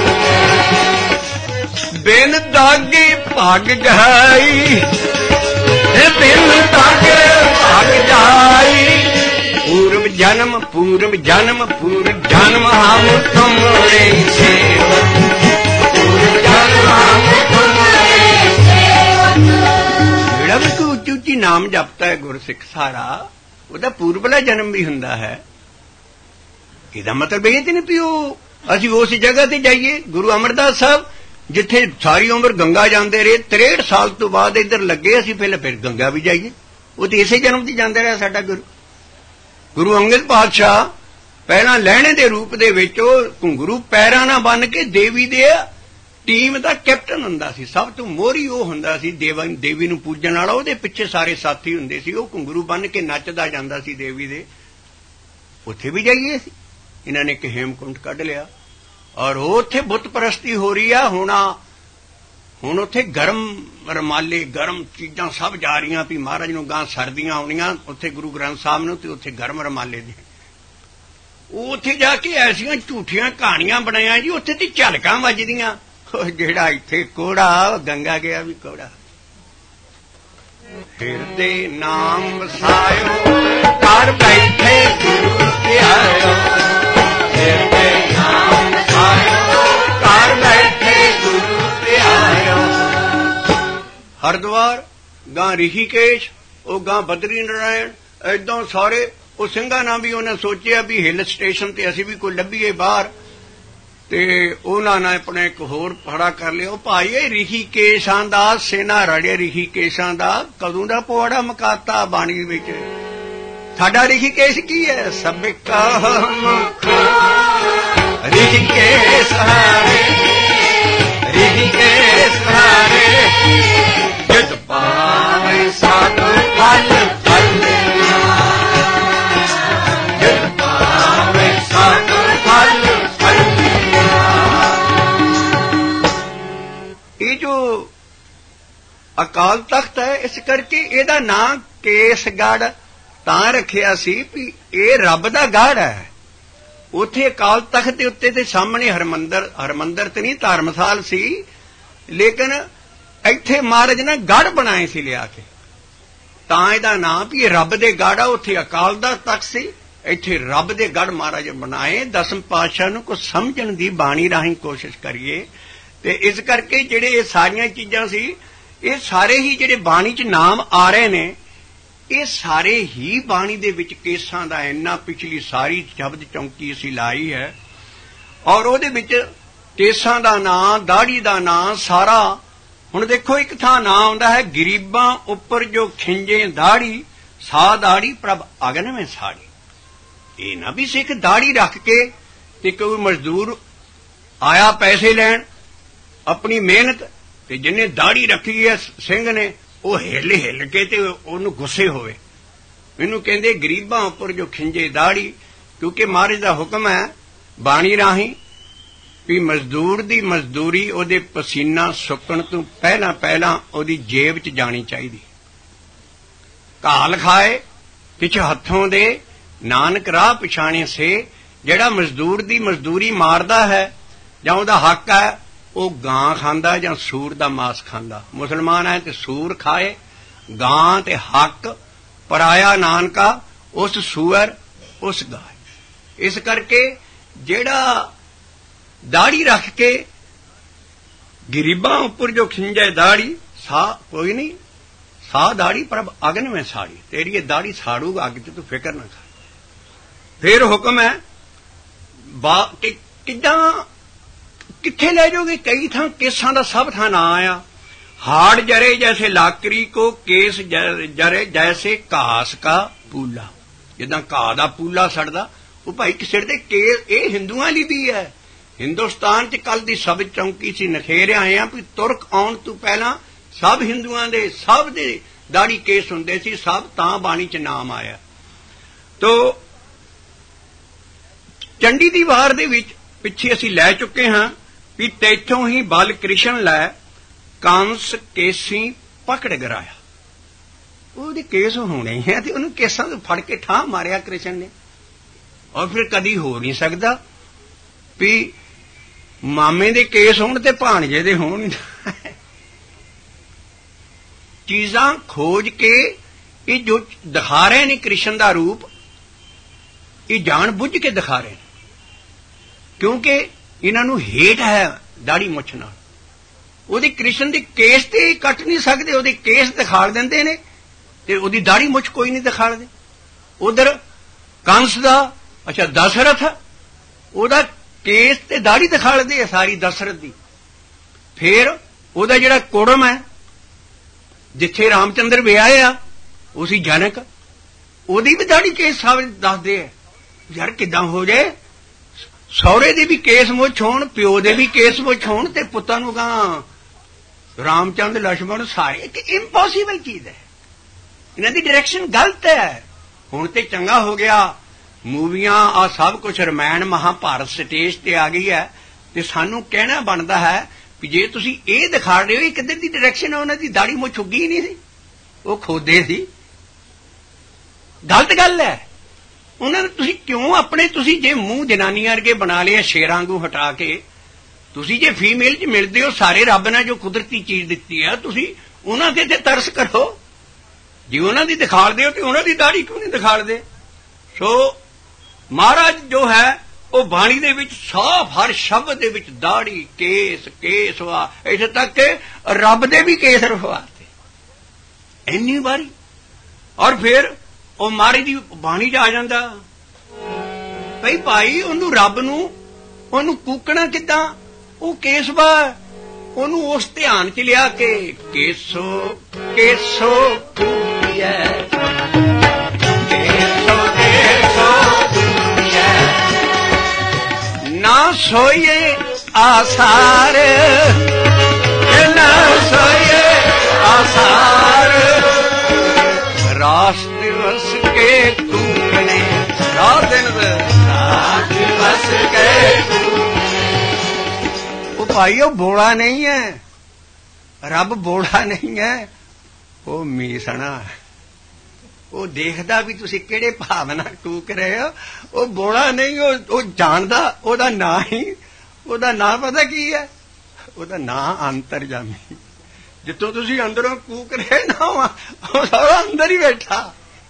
जूझे। बिन दागे भाग गई, बिन दागे भाग जाई। पूर्व जन्म पूर्व जन्म पूर्व जन्म हम तुमरे सेवक, पूर्व जन्म हम तुमरे सेवक। ਜਿਹੜਾ ਵੀ ਕੋਈ ਉੱਚੀ ਉੱਚੀ ਨਾਮ ਜਪਦਾ ਹੈ ਗੁਰਸਿੱਖ ਸਾਰਾ, ਉਹਦਾ ਪੂਰਬਲਾ ਜਨਮ ਵੀ ਹੁੰਦਾ ਹੈ। ਇਹਦਾ ਮਤਲਬ ਇਹ ਤੇ ਨਹੀਂ ਵੀ ਉਹ ਅਸੀਂ ਉਸ ਜਗ੍ਹਾ ਤੇ ਜਾਈਏ। ਗੁਰੂ ਅਮਰਦਾਸ ਸਾਹਿਬ ਜਿੱਥੇ ਸਾਰੀ ਉਮਰ ਗੰਗਾ ਜਾਂਦੇ ਰਹੇ, 63 ਸਾਲ ਤੋਂ ਬਾਅਦ ਇੱਧਰ ਲੱਗੇ ਅਸੀਂ ਪਹਿਲਾਂ ਫਿਰ ਗੰਗਾ ਵੀ ਜਾਈਏ। ਉਹ ਤੇ ਇਸੇ ਜਨਮ ਦੀ ਜਾਂਦਾ ਰਿਹਾ ਸਾਡਾ ਗੁਰੂ ਅੰਗਦ ਪਾਤਸ਼ਾਹ ਪਹਿਲਾਂ ਲਹਿਣੇ ਦੇ ਰੂਪ ਦੇ ਵਿੱਚ ਉਹ ਘੁੰਗਰੂ ਪੈਰਾਂ ਨਾਲ ਬੰਨ੍ਹ ਕੇ ਦੇਵੀ ਦੇ ਟੀਮ ਦਾ ਕੈਪਟਨ ਹੁੰਦਾ ਸੀ। ਸਭ ਤੋਂ ਮੋਹਰੀ ਉਹ ਹੁੰਦਾ ਸੀ ਦੇਵੀ ਨੂੰ ਪੂਜਣ ਵਾਲਾ। ਉਹਦੇ ਪਿੱਛੇ ਸਾਰੇ ਸਾਥੀ ਹੁੰਦੇ ਸੀ। ਉਹ ਘੁੰਗਰੂ ਬੰਨ੍ਹ ਕੇ ਨੱਚਦਾ ਜਾਂਦਾ ਸੀ ਦੇਵੀ ਦੇ। ਉੱਥੇ ਵੀ ਜਾਈਏ ਅਸੀਂ। ਇਹਨਾਂ ਨੇ ਇੱਕ ਹੇਮਕੁੰਠ ਕੱਢ ਲਿਆ ਔਰ ਉੱਥੇ ਬੁੱਤ ਪ੍ਰਸਤੀ ਹੋ ਰਹੀ ਆ। ਹੁਣ ਉੱਥੇ ਗਰਮ ਰਮਾਲੇ ਗਰਮ ਚੀਜ਼ਾਂ ਸਭ ਜਾ ਰਹੀਆਂ ਵੀ ਮਹਾਰਾਜ ਨੂੰ ਗਾਂ ਸਰਦੀਆਂ ਆਉਣੀਆਂ ਉੱਥੇ ਗੁਰੂ ਗ੍ਰੰਥ ਸਾਹਿਬ ਨੂੰ, ਤੇ ਉੱਥੇ ਗਰਮ ਰਮਾਲੇ ਦੀ ਉੱਥੇ ਜਾ ਕੇ ਐਸੀਆਂ ਝੂਠੀਆਂ ਕਹਾਣੀਆਂ ਬਣਾਈਆਂ ਜੀ। ਉੱਥੇ ਦੀ ਝਲਕਾਂ ਵੱਜਦੀਆਂ। ਜਿਹੜਾ ਇੱਥੇ ਕੋੜਾ ਗੰਗਾ ਗਿਆ ਵੀ ਕੋੜਾ। ਹਿਰਦੇ ਨਾਮ ਵਸਾਇਓ ਘਰ ਬੈਠੇ ਗੁਰੂ ਧਿਆਇਓ, ਹਿਰਦੇ ਨਾਮ ਵਸਾਇਓ ਘਰ ਬੈਠੇ ਗੁਰੂ ਧਿਆਇਓ। ਹਰਿਦੁਆਰ ਗਾਂ ਰਿਸ਼ੀਕੇਸ਼, ਉਹ ਗਾਂ ਬਦਰੀ ਨਾਰਾਇਣ, ਏਦਾਂ ਸਾਰੇ ਉਹ ਸਿੰਘਾਂ ਨਾਲ ਵੀ ਉਹਨੇ ਸੋਚਿਆ ਵੀ ਹਿੱਲ ਸਟੇਸ਼ਨ ਤੇ ਅਸੀਂ ਵੀ ਕੋਈ ਲੱਭੀਏ ਬਾਹਰ। ਤੇ ਉਹਨਾਂ ਨੇ ਆਪਣੇ ਇੱਕ ਹੋਰ ਪਹਾੜਾ ਕਰ ਲਿਆ। ਭਾਈ ਇਹ ਰਿਸ਼ੀਕੇਸ਼ਾਂ ਦਾ ਸੇਨਾ ਰੜਿਆ, ਰਿਸ਼ੀਕੇਸ਼ਾਂ ਦਾ ਕਦੋਂ ਦਾ ਪਵਾੜਾ ਮਕਾਤਾ ਬਾਣੀ ਵਿੱਚ। ਸਾਡਾ ਰਿਸ਼ੀਕੇਸ਼ ਕੀ ਹੈ? ਸਭਿਕਾ ਮੁਖ ਰਿਸ਼ੀਕੇਸ਼ ਹਾਰੇ, ਰਿਸ਼ੀਕੇਸ਼ ਹਾਰੇ, ਜਿਤ ਪਾਵੇ ਸਾਧੂ ਫਲ ਫਲਿਆ, ਜਿਤ ਪਾਵੇ ਸਾਧੂ ਫਲ ਫਲਿਆ। ਇਹ ਜੋ ਅਕਾਲ ਤਖਤ ਹੈ, ਇਸ ਕਰਕੇ ਇਹਦਾ ਨਾਂ ਕੇਸਗੜ੍ਹ ਤਾਂ ਰੱਖਿਆ ਸੀ ਵੀ ਇਹ ਰੱਬ ਦਾ ਗੜ੍ਹ ਹੈ। ਉੱਥੇ ਅਕਾਲ ਤਖਤ ਦੇ ਉੱਤੇ ਤੇ ਸਾਹਮਣੇ ਹਰਮੰਦਰ ਤੇ ਨਹੀਂ ਧਰਮਸਾਲ ਸੀ, ਲੇਕਿਨ ਇੱਥੇ ਮਹਾਰਾਜ ਨੇ ਗੜ੍ਹ ਬਣਾਏ ਸੀ ਲਿਆ ਕੇ, ਤਾਂ ਇਹਦਾ ਨਾਂ ਵੀ ਇਹ ਰੱਬ ਦੇ ਗੜ੍ਹ ਆ। ਉੱਥੇ ਅਕਾਲ ਦਾ ਤਖਤ ਸੀ, ਇੱਥੇ ਰੱਬ ਦੇ ਗੜ੍ਹ ਮਹਾਰਾਜ ਬਣਾਏ। ਦਸਮ ਪਾਤਸ਼ਾਹ ਨੂੰ ਕੁਝ ਸਮਝਣ ਦੀ ਬਾਣੀ ਰਾਹੀਂ ਕੋਸ਼ਿਸ਼ ਕਰੀਏ। ਤੇ ਇਸ ਕਰਕੇ ਜਿਹੜੇ ਇਹ ਸਾਰੀਆਂ ਚੀਜ਼ਾਂ ਸੀ, ਇਹ ਸਾਰੇ ਹੀ ਜਿਹੜੇ ਬਾਣੀ 'ਚ ਨਾਮ ਆ ਰਹੇ ਨੇ, ਇਹ ਸਾਰੇ ਹੀ ਬਾਣੀ ਦੇ ਵਿੱਚ ਕੇਸਾਂ ਦਾ ਇੰਨਾ ਪਿਛਲੀ ਸਾਰੀ ਸ਼ਬਦ ਚੌਂਕੀ ਅਸੀਂ ਲਾਈ ਹੈ, ਔਰ ਉਹਦੇ ਵਿੱਚ ਕੇਸਾਂ ਦਾ ਨਾਂ, ਦਾੜੀ ਦਾ ਨਾਂ ਸਾਰਾ। ਹੁਣ ਦੇਖੋ ਇੱਕ ਥਾਂ ਨਾਂ ਆਉਂਦਾ ਹੈ, ਗਰੀਬਾਂ ਉੱਪਰ ਜੋ ਖਿੰਜੇ ਦਾੜੀ, ਸਾ ਦਾੜੀ ਪ੍ਰਭ ਅਗਨ ਵਿੱਚ ਸਾੜੀ। ਇਹ ਨਾ ਵੀ ਸਿੱਖ ਦਾੜੀ ਰੱਖ ਕੇ ਤੇ ਕੋਈ ਮਜ਼ਦੂਰ ਆਇਆ ਪੈਸੇ ਲੈਣ ਆਪਣੀ ਮਿਹਨਤ, ਤੇ ਜਿਹਨੇ ਦਾੜੀ ਰੱਖੀ ਹੈ ਸਿੰਘ ਨੇ, ਉਹ ਹਿੱਲ ਕੇ ਤੇ ਉਹਨੂੰ ਗੁੱਸੇ ਹੋਵੇ। ਇਹਨੂੰ ਕਹਿੰਦੇ ਗਰੀਬਾਂ ਉੱਪਰ ਜੋ ਖਿੰਜੇ ਦਾੜੀ, ਕਿਉਂਕਿ ਮਹਾਰਾਜ ਦਾ ਹੁਕਮ ਹੈ ਬਾਣੀ ਰਾਹੀਂ ਵੀ ਮਜ਼ਦੂਰ ਦੀ ਮਜ਼ਦੂਰੀ ਉਹਦੇ ਪਸੀਨਾ ਸੁੱਕਣ ਤੋਂ ਪਹਿਲਾਂ ਉਹਦੀ ਜੇਬ 'ਚ ਜਾਣੀ ਚਾਹੀਦੀ। ਘਾਲ ਖਾਏ ਕਿਛ ਹੱਥੋਂ ਦੇ, ਨਾਨਕ ਰਾਹ ਪਛਾਣੇ ਸੇ। ਜਿਹੜਾ ਮਜ਼ਦੂਰ ਦੀ ਮਜ਼ਦੂਰੀ ਮਾਰਦਾ ਹੈ ਜਾਂ ਉਹਦਾ ਹੱਕ ਹੈ, ਉਹ ਗਾਂ ਖਾਂਦਾ ਜਾਂ ਸੂਰ ਦਾ ਮਾਸ ਖਾਂਦਾ। ਮੁਸਲਮਾਨ ਹੈ ਤੇ ਸੂਰ ਖਾਏ, ਗਾਂ ਤੇ ਹੱਕ ਪਰਾਇਆ ਨਾਨਕਾ, ਉਸ ਸੂਰ ਉਸ ਗਾਏ। ਇਸ ਕਰਕੇ ਜਿਹੜਾ ਦਾੜੀ ਰੱਖ ਕੇ ਗਰੀਬਾਂ ਉੱਪਰ ਜੋ ਖਿੰਜੇ ਦਾੜੀ, ਸਾ ਕੋਈ ਨਹੀਂ, ਸਾ ਦਾੜੀ ਪ੍ਰਭ ਅਗਨ ਵਿੱਚ ਸਾੜੀ। ਤੇਰੀ ਇਹ ਦਾੜੀ ਸਾੜੂਗਾ ਅੱਗ 'ਚ, ਤੂੰ ਫਿਕਰ ਨਾ ਕਰ। ਫਿਰ ਹੁਕਮ ਹੈ ਕਿੱਦਾਂ ਕਿੱਥੇ ਲੈ ਜਾਓਗੇ? ਕਈ ਥਾਂ ਕੇਸਾਂ ਦਾ ਸਭ ਥਾਂ ਨਾਂ ਆਇਆ। ਹਾੜ ਜਰੇ ਜੈਸੇ ਲਾਕਰੀ ਕੋ, ਕੇਸ ਜਰੇ ਜੈਸੇ ਘਾਸ ਕਾ ਪੂਲਾ। ਜਿੱਦਾਂ ਘਾਹ ਦਾ ਪੂਲਾ ਸੜਦਾ, ਉਹ ਭਾਈ ਕਿਸੇ ਦੇ ਕੇਸ। ਇਹ ਹਿੰਦੂਆਂ ਲਈ ਵੀ ਹੈ। ਹਿੰਦੁਸਤਾਨ 'ਚ ਕੱਲ ਦੀ ਸਭ ਚੌਂਕੀ ਸੀ ਨਖੇਰੇ ਆਏ ਆ ਵੀ ਤੁਰਕ ਆਉਣ ਤੋਂ ਪਹਿਲਾਂ ਸਭ ਹਿੰਦੂਆਂ ਦੇ ਸਭ ਦੇ ਦਾੜੀ ਕੇਸ ਹੁੰਦੇ ਸੀ, ਸਭ ਤਾਂ ਬਾਣੀ 'ਚ ਨਾਮ ਆਇਆ। ਤੋ ਚੰਡੀ ਦੀ ਵਾਰ ਦੇ ਵਿੱਚ ਪਿੱਛੇ ਅਸੀਂ ਲੈ ਚੁੱਕੇ ਹਾਂ ਵੀ ਤੈਥੋਂ ਹੀ ਬਲ ਕ੍ਰਿਸ਼ਨ ਲੈ, ਕੰਸ ਕੇਸੀ ਪਕੜ ਗਰਾਇਆ। ਉਹਦੇ ਕੇਸ ਹੋਣੇ ਹੈ ਤੇ ਉਹਨੂੰ ਕੇਸਾਂ ਤੋਂ ਫੜ ਕੇ ਠਾਹ ਮਾਰਿਆ ਕ੍ਰਿਸ਼ਨ ਨੇ। ਔਰ ਫਿਰ ਕਦੀ ਹੋ ਨਹੀਂ ਸਕਦਾ ਵੀ ਮਾਮੇ ਦੇ ਕੇਸ ਹੋਣ ਤੇ ਭਾਣਜੇ ਦੇ ਹੋਣ। ਚੀਜ਼ਾਂ ਖੋਜ ਕੇ ਇਹ ਜੋ ਦਿਖਾ ਰਹੇ ਨੇ ਕ੍ਰਿਸ਼ਨ ਦਾ ਰੂਪ, ਇਹ ਜਾਣ ਬੁੱਝ ਕੇ ਦਿਖਾ ਰਹੇ ਨੇ, ਕਿਉਂਕਿ ਇਹਨਾਂ ਨੂੰ ਹੇਟ ਹੈ ਦਾੜੀ ਮੁੱਛ ਨਾਲ। ਉਹਦੇ ਕ੍ਰਿਸ਼ਨ ਦੇ ਕੇਸ ਤੇ ਕੱਟ ਨਹੀਂ ਸਕਦੇ, ਉਹਦੇ ਕੇਸ ਦਿਖਾ ਦਿੰਦੇ ਨੇ ਤੇ ਉਹਦੀ ਦਾੜੀ ਮੁੱਛ ਕੋਈ ਨਹੀਂ ਦਿਖਾੜਦੇ। ਉਧਰ ਕੰਸ ਦਾ, ਅੱਛਾ ਦਸ਼ਰਥ, ਉਹਦਾ ਕੇਸ ਤੇ ਦਾੜੀ ਦਿਖਾੜਦੇ ਆ ਸਾਰੀ ਦਸ਼ਰਥ ਦੀ। ਫਿਰ ਉਹਦਾ ਜਿਹੜਾ ਕੁੜਮ ਹੈ ਜਿੱਥੇ ਰਾਮਚੰਦਰ ਵਿਆਹਿਆ, ਉਸੀ ਜਨਕ, ਉਹਦੀ ਵੀ ਦਾੜੀ ਕੇਸ ਸਭ ਦੱਸਦੇ ਆ। ਯਾਰ ਕਿੱਦਾਂ ਹੋ ਜਾਏ? ਸਹੁਰੇ ਦੇ ਵੀ ਕੇਸ ਮੁੱਛ ਹੋਣ, ਪਿਓ ਦੇ ਵੀ ਕੇਸ ਮੁੱਛ ਹੋਣ, ਤੇ ਪੁੱਤਾਂ ਨੂੰ ਕਹਾਂ ਰਾਮਚੰਦ ਲక్ష్మణ ਸਾਰੇ, ਕਿ ਇੰਪੋਸੀਬਲ ਚੀਜ਼ ਹੈ। ਇਹਨਾਂ ਦੀ ਡਾਇਰੈਕਸ਼ਨ ਗਲਤ ਹੈ। ਹੁਣ ਤੇ ਚੰਗਾ ਹੋ ਗਿਆ, ਮੂਵੀਆਂ ਆ ਸਭ ਕੁਝ ਰਮਾਇਣ ਮਹਾਭਾਰਤ ਸਟੇਜ ਤੇ ਆ ਗਈ ਹੈ, ਤੇ ਸਾਨੂੰ ਕਹਿਣਾ ਬਣਦਾ ਹੈ ਵੀ ਜੇ ਤੁਸੀਂ ਇਹ ਦਿਖਾ ਰਹੇ ਹੋ, ਇਹ ਕਿੱਧਰ ਦੀ ਡਾਇਰੈਕਸ਼ਨ ਹੈ? ਉਹਨਾਂ ਦੀ ਦਾੜੀ ਮੁੱਛ ਉੱਗੀ ਨਹੀਂ ਸੀ, ਉਹ ਖੋਦੇ ਸੀ। ਗਲਤ ਗੱਲ ਹੈ। ਉਹਨਾਂ ਨੂੰ ਤੁਸੀਂ ਕਿਉਂ ਆਪਣੇ, ਤੁਸੀਂ ਜੇ ਮੂੰਹ ਜਨਾਨੀਆਂ ਵਰਗੇ ਬਣਾ ਲਿਆ ਸ਼ੇਰਾਂ ਵਾਂਗੂ ਹਟਾ ਕੇ, ਤੁਸੀਂ ਜੇ ਫੀਮੇਲ 'ਚ ਮਿਲਦੇ ਹੋ, ਸਾਰੇ ਰੱਬ ਨੇ ਜੋ ਕੁਦਰਤੀ ਚੀਜ਼ ਦਿੱਤੀ ਹੈ, ਤੁਸੀਂ ਉਹਨਾਂ ਤੇ ਤਰਸ ਕਰੋ। ਜੇ ਉਹਨਾਂ ਦੀ ਦਿਖਾੜਦੇ ਹੋ ਤੇ ਉਹਨਾਂ ਦੀ ਦਾੜੀ ਕਿਉਂ ਨਹੀਂ ਦਿਖਾੜਦੇ? ਸੋ ਮਹਾਰਾਜ ਜੋ ਹੈ ਉਹ ਬਾਣੀ ਦੇ ਵਿੱਚ ਸਾਫ਼ ਹਰ ਸ਼ਬਦ ਦੇ ਵਿੱਚ ਦਾੜੀ ਕੇਸ ਵਾ, ਇੱਥੇ ਤੱਕ ਕਿ ਰੱਬ ਦੇ ਵੀ ਕੇਸ ਰਖਵਾਤੇ ਇੰਨੀ ਵਾਰੀ। ਔਰ ਫਿਰ ਉਹ ਮਹਾਰਾਜ ਦੀ ਬਾਣੀ 'ਚ ਆ ਜਾਂਦਾ ਭਈ ਭਾਈ ਉਹਨੂੰ ਰੱਬ ਨੂੰ ਉਹਨੂੰ ਕੂਕਣਾ ਕਿੱਦਾਂ? ਉਹ ਕੇਸਵਾ, ਉਹਨੂੰ ਉਸ ਧਿਆਨ ਚ ਲਿਆ ਕੇ ਕੇਸੋ ਕੇਸੋ ਕੂਕੀਐ, ਕੇਸੋ ਕੇਸੋ ਕੂਕੀਐ, ਨਾ ਸੋਈਏ ਆਸਾਰ, ਨਾ ਸੋਈਏ ਆਸਾਰ, ਰਾਸ ਦਿਵਸ ਕੇ ਕੂਕਣੇ, ਰਾਤ ਦਿਨ ਰਾਤ ਦਿਵਸ ਕੇ ਕੂਕਣੇ। ਉਹ ਭਾਈ ਉਹ ਬੋਲਾ ਨਹੀਂ ਹੈ, ਰੱਬ ਬੋਲਾ ਨਹੀਂ ਹੈ, ਉਹ ਮੀਸਣਾ। ਉਹ ਦੇਖਦਾ ਵੀ ਤੁਸੀਂ ਕਿਹੜੇ ਭਾਵ ਨਾਲ ਕੂਕ ਰਹੇ ਹੋ। ਉਹ ਬੋਲਾ ਨਹੀਂ, ਉਹ ਜਾਣਦਾ। ਉਹਦਾ ਨਾਂ ਹੀ, ਉਹਦਾ ਨਾਂ ਪਤਾ ਕੀ ਹੈ? ਉਹਦਾ ਨਾਂ ਅੰਤਰਜਾਮੀ। ਜਿੱਥੋਂ ਤੁਸੀਂ ਅੰਦਰੋਂ ਕੂਕ ਰਹੇ ਨਾ, ਉਹ ਸਾਰਾ ਅੰਦਰ ਹੀ ਬੈਠਾ।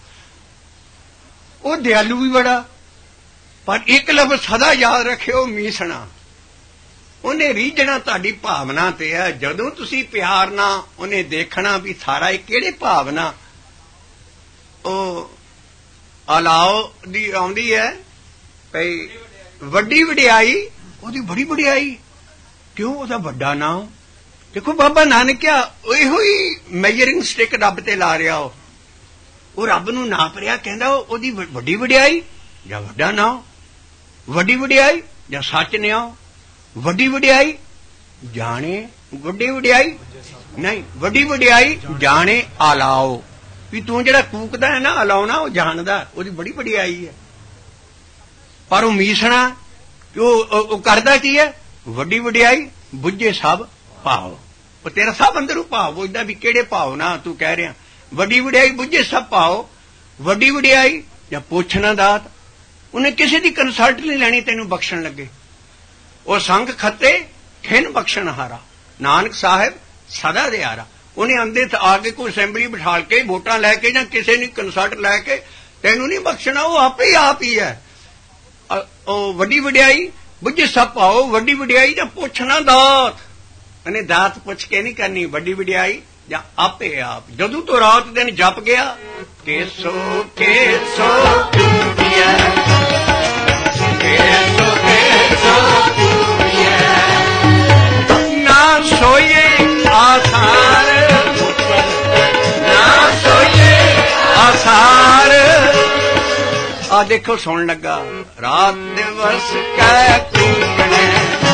ਉਹ ਦਿਆਲੂ ਵੀ ਬੜਾ, ਪਰ ਇੱਕ ਲਫ਼ਜ਼ ਸਦਾ ਯਾਦ ਰੱਖਿਓ, ਮੀਸਣਾ। ਉਹਨੇ ਰੀਝਣਾ ਤੁਹਾਡੀ ਭਾਵਨਾ ਤੇ ਹੈ। ਜਦੋਂ ਤੁਸੀਂ ਪਿਆਰ ਨਾਲ ਉਹਨੇ ਦੇਖਣਾ ਵੀ ਸਾਰਾ ਇਹ ਕਿਹੜੇ ਭਾਵਨਾ। ਉਹ ਅਲਾਓ ਦੀ ਆਉਂਦੀ ਹੈ ਭਈ ਵੱਡੀ ਵਡਿਆਈ, ਉਹਦੀ ਬੜੀ ਵਡਿਆਈ। ਕਿਉਂ? ਉਹਦਾ ਵੱਡਾ ਨਾਮ। ਦੇਖੋ ਬਾਬਾ ਨਾਨਕਿਆ ਇਹੋ ਹੀ ਮੈਜਰਿੰਗ ਸਟਿਕ ਰੱਬ ਤੇ ਲਾ ਰਿਹਾ। ਉਹ ਰੱਬ ਨੂੰ ਨਾਪ ਰਿਹਾ, ਕਹਿੰਦਾ ਉਹਦੀ ਵੱਡੀ ਵਡਿਆਈ ਜਾਂ ਵੱਡਾ ਨਾਮ, ਵੱਡੀ ਵਡਿਆਈ ਜਾਂ ਸੱਚ ਨਿਆਓ, ਵੱਡੀ ਵਡਿਆਈ ਜਾਣੇ, ਵੱਡੀ ਵਡਿਆਈ ਨਹੀਂ, ਵੱਡੀ ਵਡਿਆਈ ਜਾਣੇ ਅਲਾਓ। ਵੀ ਤੂੰ ਜਿਹੜਾ ਕੂਕਦਾ ਹੈ ਨਾ, ਅਲਾਉਣਾ, ਉਹ ਜਾਣਦਾ ਉਹਦੀ ਬੜੀ ਵਡਿਆਈ ਹੈ। ਪਰ ਉਹ ਮੀਸਣਾ ਉਹ ਕਰਦਾ ਕੀ ਹੈ? ਵੱਡੀ ਵਡਿਆਈ ਬੁੱਝੇ ਸਭ ਭਾਵ। ਉਹ ਤੇਰਾ ਸਭ ਅੰਦਰੋਂ ਭਾਵ ਬੁੱਝਦਾ ਵੀ ਕਿਹੜੇ ਭਾਵ ਨਾਲ ਤੂੰ ਕਹਿ ਰਿਹਾ। ਵੱਡੀ ਵਡਿਆਈ ਬੁੱਝੇ ਸਭ ਭਾਵ, ਵੱਡੀ ਵਡਿਆਈ ਜਾਂ ਪੁੱਛਣਾ ਦਾਤ। ਉਹਨੇ ਕਿਸੇ ਦੀ ਕੰਸਲਟ ਨਹੀਂ ਲੈਣੀ ਤੈਨੂੰ ਬਖਸ਼ਣ ਲੱਗੇ। ਉਹ ਸੰਗ ਖੱਤੇ ਖਿੰਨ ਬਖਸ਼ਣ ਹਾਰਾ, ਨਾਨਕ ਸਾਹਿਬ ਸਦਾ ਦਿਆਰਾ। ਉਹਨੇ ਅੰਦੇ ਆ ਕੇ ਕੋਈ ਅਸੈਂਬਲੀ ਬਿਠਾ ਕੇ ਵੋਟਾਂ ਲੈ ਕੇ ਜਾਂ ਕਿਸੇ ਨੇ ਕੰਸਲਟ ਲੈ ਕੇ ਤੈਨੂੰ ਨਹੀਂ ਬਖਸ਼ਣਾ। ਉਹ ਆਪੇ ਆਪ ਹੀ ਹੈ। ਉਹ ਵੱਡੀ ਵਡਿਆਈ ਬੁੱਝੇ ਸਭ ਪਾਓ, ਵੱਡੀ ਵਡਿਆਈ ਜਾਂ ਪੁੱਛਣਾ ਦਾਤ। ਇਹਨੇ ਦਾਤ ਪੁੱਛ ਕੇ ਨਹੀਂ ਕਰਨੀ, ਵੱਡੀ ਵਡਿਆਈ ਜਾਂ ਆਪੇ ਆਪ। ਜਦੋਂ ਤੋਂ ਰਾਤ ਦਿਨ ਜਪ ਗਿਆ ਕੇਸੋ ਕੇਸੋ ਕੂਕੀਐ, ਕੇਸੋ ਕੇਸੋ ਕੂਕੀਐ, ਨਾ ਸੋਈਏ ਆਸਾਰ, ਨਾ ਸੋਈਏ ਆਸਾਰ। ਆ ਦੇਖੋ ਸੁਣ ਲੱਗਾ, ਰਾਤ ਦਿਵਸ ਕੈ ਕੂਕਣੇ,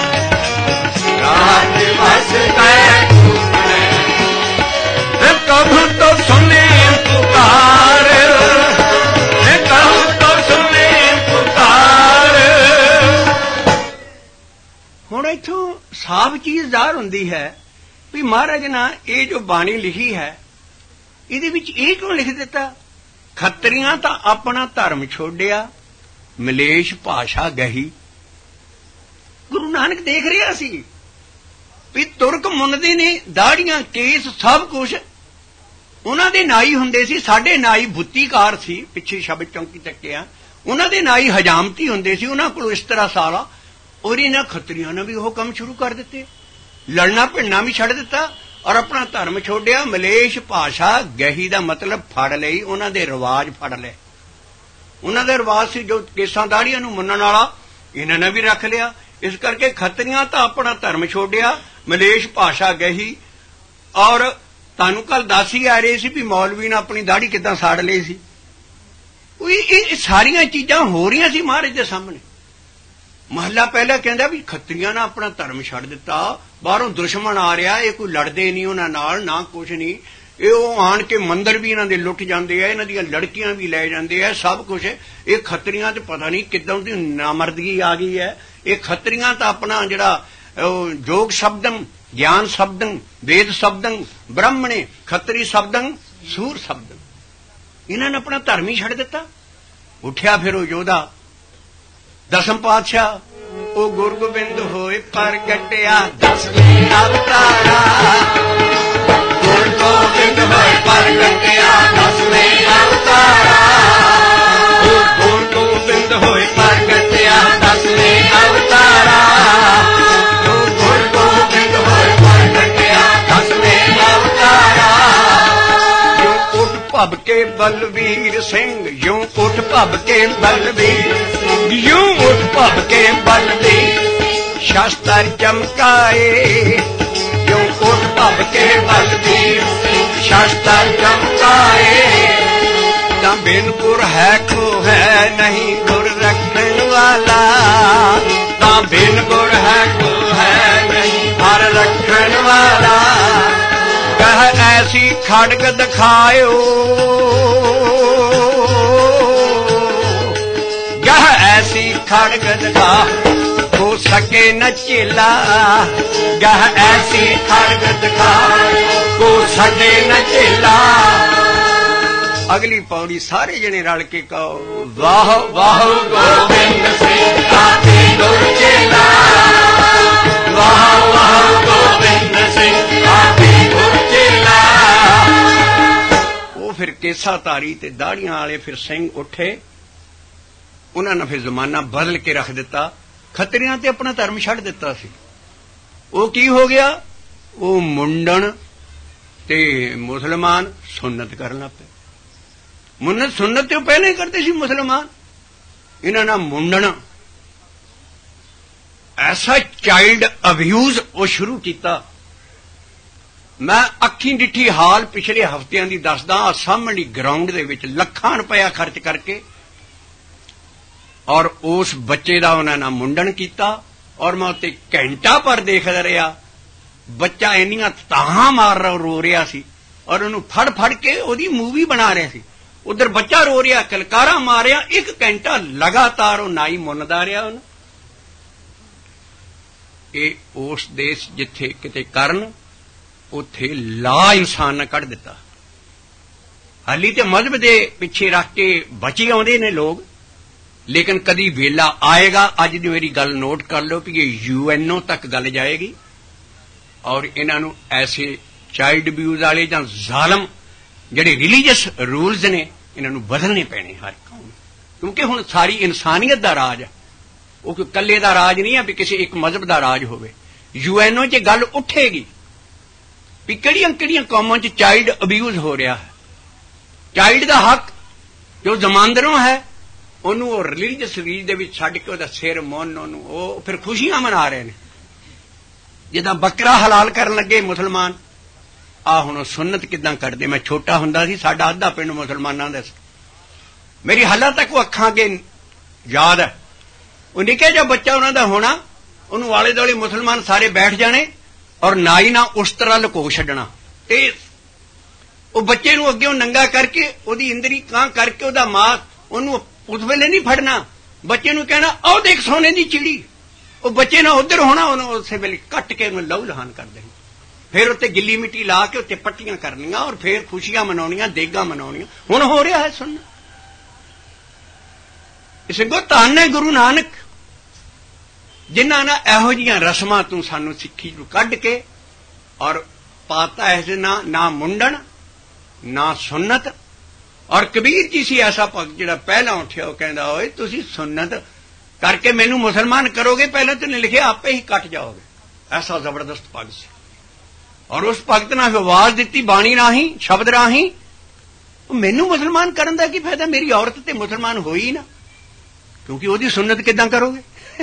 ਰਾਤ ਦਿਵਸ ਕੈ ਕੂਕਣੇ, ਕਭੂ ਤੋ ਸੁਨੇ ਪੁਕਾਰ, ਕਭੂ ਤੋ ਸੁਨੇ ਪੁਕਾਰ। ਹੁਣ ਇੱਥੋਂ ਸਾਫ਼ ਚੀਜ਼ ਜ਼ਾਹਰ ਹੁੰਦੀ ਹੈ ਵੀ ਮਹਾਰਾਜ ਨੇ ਇਹ ਜੋ ਬਾਣੀ ਲਿਖੀ ਹੈ, ਇਹਦੇ ਵਿੱਚ ਇਹ ਕਿਉਂ ਲਿਖ ਦਿੱਤਾ? ਖੱਤਰੀਆਂ ਤਾਂ ਆਪਣਾ ਧਰਮ ਛੋੜਿਆ, ਮਲੇਸ਼ ਭਾਸ਼ਾ ਗਹੀ। ਗੁਰੂ ਨਾਨਕ ਦੇਖ ਰਿਹਾ ਸੀ ਵੀ ਤੁਰਕ ਮੁੰਨਦੇ ਨੇ, ਦਾੜੀਆਂ ਕੇਸ ਸਭ ਕੁਛ ਉਹਨਾਂ ਦੇ ਨਾਈ ਹੁੰਦੇ ਸੀ। ਸਾਡੇ ਨਾਈ ਬੁੱਤੀਕਾਰ ਸੀ, ਪਿੱਛੇ ਸ਼ਬਦ ਚੌਂਕੀ ਚੱਕਿਆ। ਉਹਨਾਂ ਦੇ ਨਾਈ ਹਜਾਮਤੀ ਹੁੰਦੇ ਸੀ, ਉਹਨਾਂ ਕੋਲ ਇਸ ਤਰ੍ਹਾਂ ਸਾਰਾ। ਔਰ ਇਹਨਾਂ ਖੱਤਰੀਆਂ ਨੇ ਵੀ ਉਹ ਕੰਮ ਸ਼ੁਰੂ ਕਰ ਦਿੱਤੇ, ਲੜਨਾ ਭਿੜਨਾ ਵੀ ਛੱਡ ਦਿੱਤਾ ਔਰ ਆਪਣਾ ਧਰਮ ਛੋੜਿਆ। ਮਲੇਸ਼ ਭਾਸ਼ਾ ਗਹੀ ਦਾ ਮਤਲਬ ਫੜ ਲਈ, ਉਹਨਾਂ ਦੇ ਰਿਵਾਜ ਫੜ ਲਏ। ਉਹਨਾਂ ਦਾ ਰਿਵਾਜ ਸੀ ਜੋ ਕੇਸਾਂ ਦਾੜੀਆਂ ਨੂੰ ਮੰਨਣ ਵਾਲਾ, ਇਹਨਾਂ ਨੇ ਵੀ ਰੱਖ ਲਿਆ। ਇਸ ਕਰਕੇ ਖੱਤਰੀਆਂ ਤਾਂ ਆਪਣਾ ਧਰਮ ਛੋੜਿਆ, ਮਲੇਸ਼ ਭਾਸ਼ਾ ਗਹੀ। ਔਰ ਤੁਹਾਨੂੰ ਕੱਲ ਦੱਸ ਹੀ ਆ ਰਹੇ ਸੀ ਵੀ ਮੌਲਵੀ ਨੇ ਆਪਣੀ ਦਾੜੀ ਕਿੱਦਾਂ ਸਾੜ ਲਈ ਸੀ। ਇਹ ਸਾਰੀਆਂ ਚੀਜ਼ਾਂ ਹੋ ਰਹੀਆਂ ਸੀ ਮਹਾਰਾਜ ਦੇ ਸਾਹਮਣੇ। ਮਹੱਲਾ ਪਹਿਲਾ ਕਹਿੰਦਾ ਵੀ ਖੱਤਰੀਆਂ ਨੇ ਆਪਣਾ ਧਰਮ ਛੱਡ ਦਿੱਤਾ, ਬਾਹਰੋਂ ਦੁਸ਼ਮਣ ਆ ਰਿਹਾ, ਇਹ ਕੋਈ ਲੜਦੇ ਨਹੀਂ ਉਹਨਾਂ ਨਾਲ, ਨਾ ਕੁਛ ਨਹੀਂ। ਇਹ ਉਹ ਆਣ ਕੇ ਮੰਦਰ ਵੀ ਇਹਨਾਂ ਦੇ ਲੁੱਟ ਜਾਂਦੇ ਆ, ਇਹਨਾਂ ਦੀਆਂ ਲੜਕੀਆਂ ਵੀ ਲੈ ਜਾਂਦੇ ਆ, ਸਭ ਕੁਛ। ਇਹ ਖੱਤਰੀਆਂ ਤੇ ਪਤਾ ਨਹੀਂ ਕਿੱਦਾਂ ਦੀ ਨਾਮਰਦਗੀ ਆ ਗਈ ਹੈ। ਇਹ ਖੱਤਰੀਆਂ ਤਾਂ ਆਪਣਾ ਜਿਹੜਾ ਜੋਗ ਸ਼ਬਦੰ, ਗਿਆਨ ਸ਼ਬਦੰ, ਵੇਦ ਸ਼ਬਦੰ, ਬ੍ਰਹਮਣੇ ਖੱਤਰੀ ਸ਼ਬਦੰ, ਸੂਰ ਸ਼ਬਦੰ, ਇਹਨਾਂ ਨੇ ਆਪਣਾ ਧਰਮ ਹੀ ਛੱਡ ਦਿੱਤਾ। ਉੱਠਿਆ ਫਿਰ ਉਹ ਯੋਧਾ ਦਸਮ ਪਾਤਸ਼ਾਹ, ਉਹ ਗੁਰੂ ਗੋਬਿੰਦ ਹੋਏ ਪ੍ਰਗਟਿਆ ਦਸਵੇਂ ਅਵਤਾਰਾ, ਗੁਰੂ ਗੋਬਿੰਦ ਹੋਏ ਪ੍ਰਗਟਿਆ ਦਸਵੇਂ ਅਵਤਾਰਾ, ਉਹ ਗੁਰੂ ਗੋਬਿੰਦ ਹੋਏ ਪ੍ਰਗਟਿਆ ਦਸਵੇਂ ਅਵਤਾਰਾ, ਉਹ ਗੁਰੂ ਗੋਬਿੰਦ ਹੋਏ ਪ੍ਰਗਟਿਆ ਦਸਵੇਂ ਅਵਤਾਰਾ। ਯੂੰ ਉੱਠ ਭੱਬ ਕੇ ਬਲਵੀਰ ਸਿੰਘ, ਯੂੰ ਉੱਠ ਭੱਬ ਕੇ ਬਲਵੀਰ, ਯੂੰ ਉੱਠ ਭੱਬ ਕੇ ਬਲਵੀਰ, शस्त्र चमकाए, क्यों उठ भव के बलबीर शस्त्र चमकाए। तां बिन गुर है को है नहीं गुर रखन वाला, तां बिन गुर है को है नहीं हर रखन वाला। कह ऐसी खड़ग दिखायो, कह ऐसी खड़ग दिखा हो सके न चेला, गह ऐसी खड़ग दिखा हो सके न चेला। अगली पौड़ी सारे जने रल के कहो, वाह वाह गोबिंद सिंह आदि गुर चेला, वाह वाह गोबिंद सिंह आदि गुर चेला। वो फिर केसा तारी ते दाड़ियां वाले फिर सिंह उठे, उन्होंने फिर जमाना बदल के रख दिता। खतरियां ते अपना धर्म छड़ दिता सी। वो की हो गया, वो मुंडन ते मुसलमान सुन्नत करन लग पे। मुन्नत सुन्नत तो पहले ही करते सी मुसलमान, इन्होंने मुंडन ऐसा चाइल्ड अब्यूज वो शुरू किया। मैं अखी डिठी हाल पिछले हफ्तियां दी दसदा, सामने ग्राउंड दे विच लखां रुपया खर्च करके और उस बच्चे का उन्होंने मुंडन किया। और मैं उत्ते घंटा भर देखदा रहा, बच्चा इन्नियां ताहां मार रो रहा सी और उन्होंने फड़ फड़ के ओदी मूवी बना रहे सी। उधर बच्चा रो रहा, कलकारा मार रहा, 1 घंटा लगातार वो नाई मुनदा रहा। उन्हें ये उस देश जिथे किते करन उथे ला इंसान ने कढ़ दिता। हाली तो मजहब दे पिछे रख के बचे आउंदे ने लोग, लेकिन कदी वेला आएगा, अज दी मेरी गल नोट कर लो कि ये यूएनओ तक गल जाएगी और इन्हों ऐसे चाइल्ड अब्यूज वाले जां जालम जिहड़े रिलीजियस रूल्स ने इन्हों बदलने पैने हर कौम, क्योंकि हुण सारी इंसानियत दा राज है। वो कोई कल्ले दा राज नहीं है भी किसी एक मजहब दा राज होवे। यूएनओ च गल उठेगी भी किहड़ियां कौमां च चाइल्ड अब्यूज हो रहा है। चाइल्ड दा हक जो जमानदरों है ਉਹਨੂੰ ਉਹ ਰਿਲੀਜੀਅਸ ਰੀਜ ਦੇ ਵਿੱਚ ਛੱਡ ਕੇ ਉਹਦਾ ਸਿਰ ਮੁੰਨ ਉਹਨੂੰ ਉਹ ਫਿਰ ਖੁਸ਼ੀਆਂ ਮਨਾ ਰਹੇ ਨੇ। ਜਿੱਦਾਂ ਬੱਕਰਾ ਹਲਾਲ ਕਰਨ ਲੱਗੇ ਮੁਸਲਮਾਨ, ਆ ਹੁਣ ਸੁਨਨਤ ਕਿੱਦਾਂ ਕਰਦੇ। ਮੈਂ ਛੋਟਾ ਹੁੰਦਾ ਸੀ, ਸਾਡਾ ਅੱਧਾ ਪਿੰਡ ਮੁਸਲਮਾਨਾਂ ਦਾ ਸੀ। ਮੇਰੀ ਹਾਲਾਂ ਤੱਕ ਉਹ ਅੱਖਾਂ ਅੱਗੇ ਯਾਦ ਹੈ। ਉਹ ਨਿੱਕਾ ਜਿਹਾ ਬੱਚਾ ਉਹਨਾਂ ਦਾ ਹੋਣਾ, ਉਹਨੂੰ ਆਲੇ ਦੁਆਲੇ ਮੁਸਲਮਾਨ ਸਾਰੇ ਬੈਠ ਜਾਣੇ ਔਰ ਨਾਈ ਨਾਲ ਉਸ ਤਰ੍ਹਾਂ ਲੁਕੋ ਛੱਡਣਾ ਤੇ ਉਹ ਬੱਚੇ ਨੂੰ ਅੱਗੇ ਨੰਗਾ ਕਰਕੇ ਉਹਦੀ ਇੰਦਰੀ ਕਾਂ ਕਰਕੇ ਉਹਦਾ ਮਾਸ ਉਹਨੂੰ उस वेले नहीं फड़ना, बच्चे नूं कहना आओ देख सोने दी चिड़ी। वो बच्चे ने उधर होना, उस वेले कट के लहू लहान कर देनी, फिर उत्ते गिल्ली मिट्टी ला के उत्ते पट्टियां करनियां और फिर खुशियां मनाउणियां, देगां मनाउणियां। हुण हो रहा है सुन। इस गो धन है गुरु नानक जिन्हां ने इहो जिहियां रस्मां तों सानूं सिੱਖੀ नूं कढ के और पाता ऐसे ना मुंडन ना सुन्नत। और कबीर जी सी ऐसा भगत जिहड़ा पहला उठिया, वो कहंदा ओए तुसीं सुन्नत करके मैनू मुसलमान करोगे, पहले तो नहीं लिखे आपे ही कट जाओगे। ऐसा जबरदस्त भगत सी। और उस भगत ने आवाज दी बाणी राही शब्द राही, मैनू मुसलमान करन दा की फायदा, मेरी औरत ते मुसलमान होई ही ना, क्योंकि ओदी सुन्नत किदां करोगे।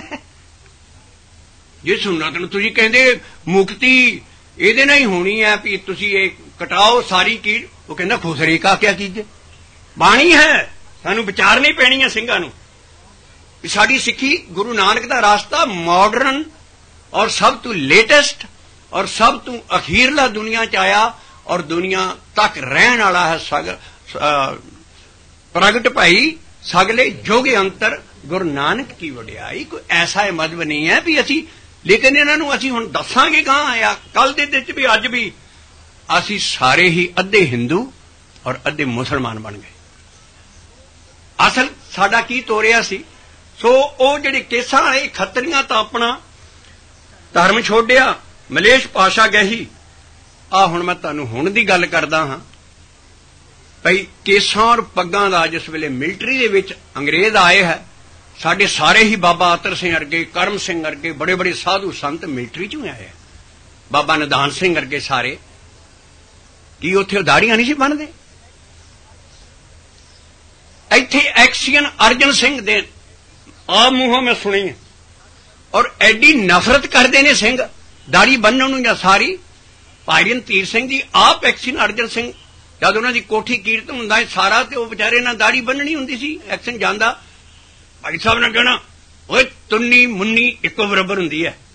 जे सुन्नत नूं तुसीं कहंदे मुक्ति इहदे नाल ही होनी है भी तुसीं ये कटाओ सारी कीड़, वो कहंदा खुसरी का क्या कीजिए। बाणी है सानू विचारनी पैनी है सिंघां नूं भी साडी सिੱਖੀ गुरु नानक दा रास्ता मॉडर्न और सब तू लेटेस्ट और सब तू अखीरला दुनिया च आया और दुनिया तक रहन वाला है। प्रगट भाई सगले जोगे अंतर गुरु नानक की वडियाई। कोई ऐसा मजहब नहीं है भी असी, लेकिन इन्हां नूं असी हुण दसांगे गां आया कल दे दिन च भी अज भी असी सारे ही अद्धे हिंदू और अद्धे मुसलमान बन गए। असल साडा की तोरिया सी। सो ओ जिहड़े केसां वाले खतरियां तां अपना धर्म छोड़िया, मलेश पाशा गही। आ हुण मैं तुहानूं हुण दी गल करदा हां भई केसां और पग्गां दा जिस वेले मिलटरी दे विच अंग्रेज आए है, साडे सारे ही बाबा आतर सिंह अर्गे, करम सिंह अर्गे बड़े बड़े साधु संत मिलटरी चों आए, बाबा निधान सिंह अर्गे सारे। की उत्थे दाड़ियां नहीं सी बन्नदे? इत्थे एक्सीयन अर्जन सिंह दे आप मूहों में सुनी ਔਰ ਐਡੀ ਨਫ਼ਰਤ ਕਰਦੇ ਨੇ ਸਿੰਘ ਦਾੜੀ ਬੰਨ੍ਹਣ ਨੂੰ ਜਾਂ ਸਾਰੀ। ਭਾਈ ਰਣਧੀਰ ਸਿੰਘ ਜੀ ਆਪ ਐਕਸ਼ਨ ਅਰਜਨ ਸਿੰਘ ਜਦ ਉਹਨਾਂ ਦੀ ਕੋਠੀ ਕੀਰਤਨ ਹੁੰਦਾ ਸਾਰਾ ਤੇ ਉਹ ਵਿਚਾਰੇ ਨਾਲ ਦਾੜੀ ਬੰਨਣੀ ਹੁੰਦੀ ਸੀ। ਐਕਸ਼ਨ ਜਾਂਦਾ ਭਾਈ ਸਾਹਿਬ ਨੇ ਕਹਿਣਾ ਓਏ ਤੁੰਨੀ ਮੁੰਨੀ ਇੱਕੋ ਬਰਾਬਰ ਹੁੰਦੀ ਹੈ।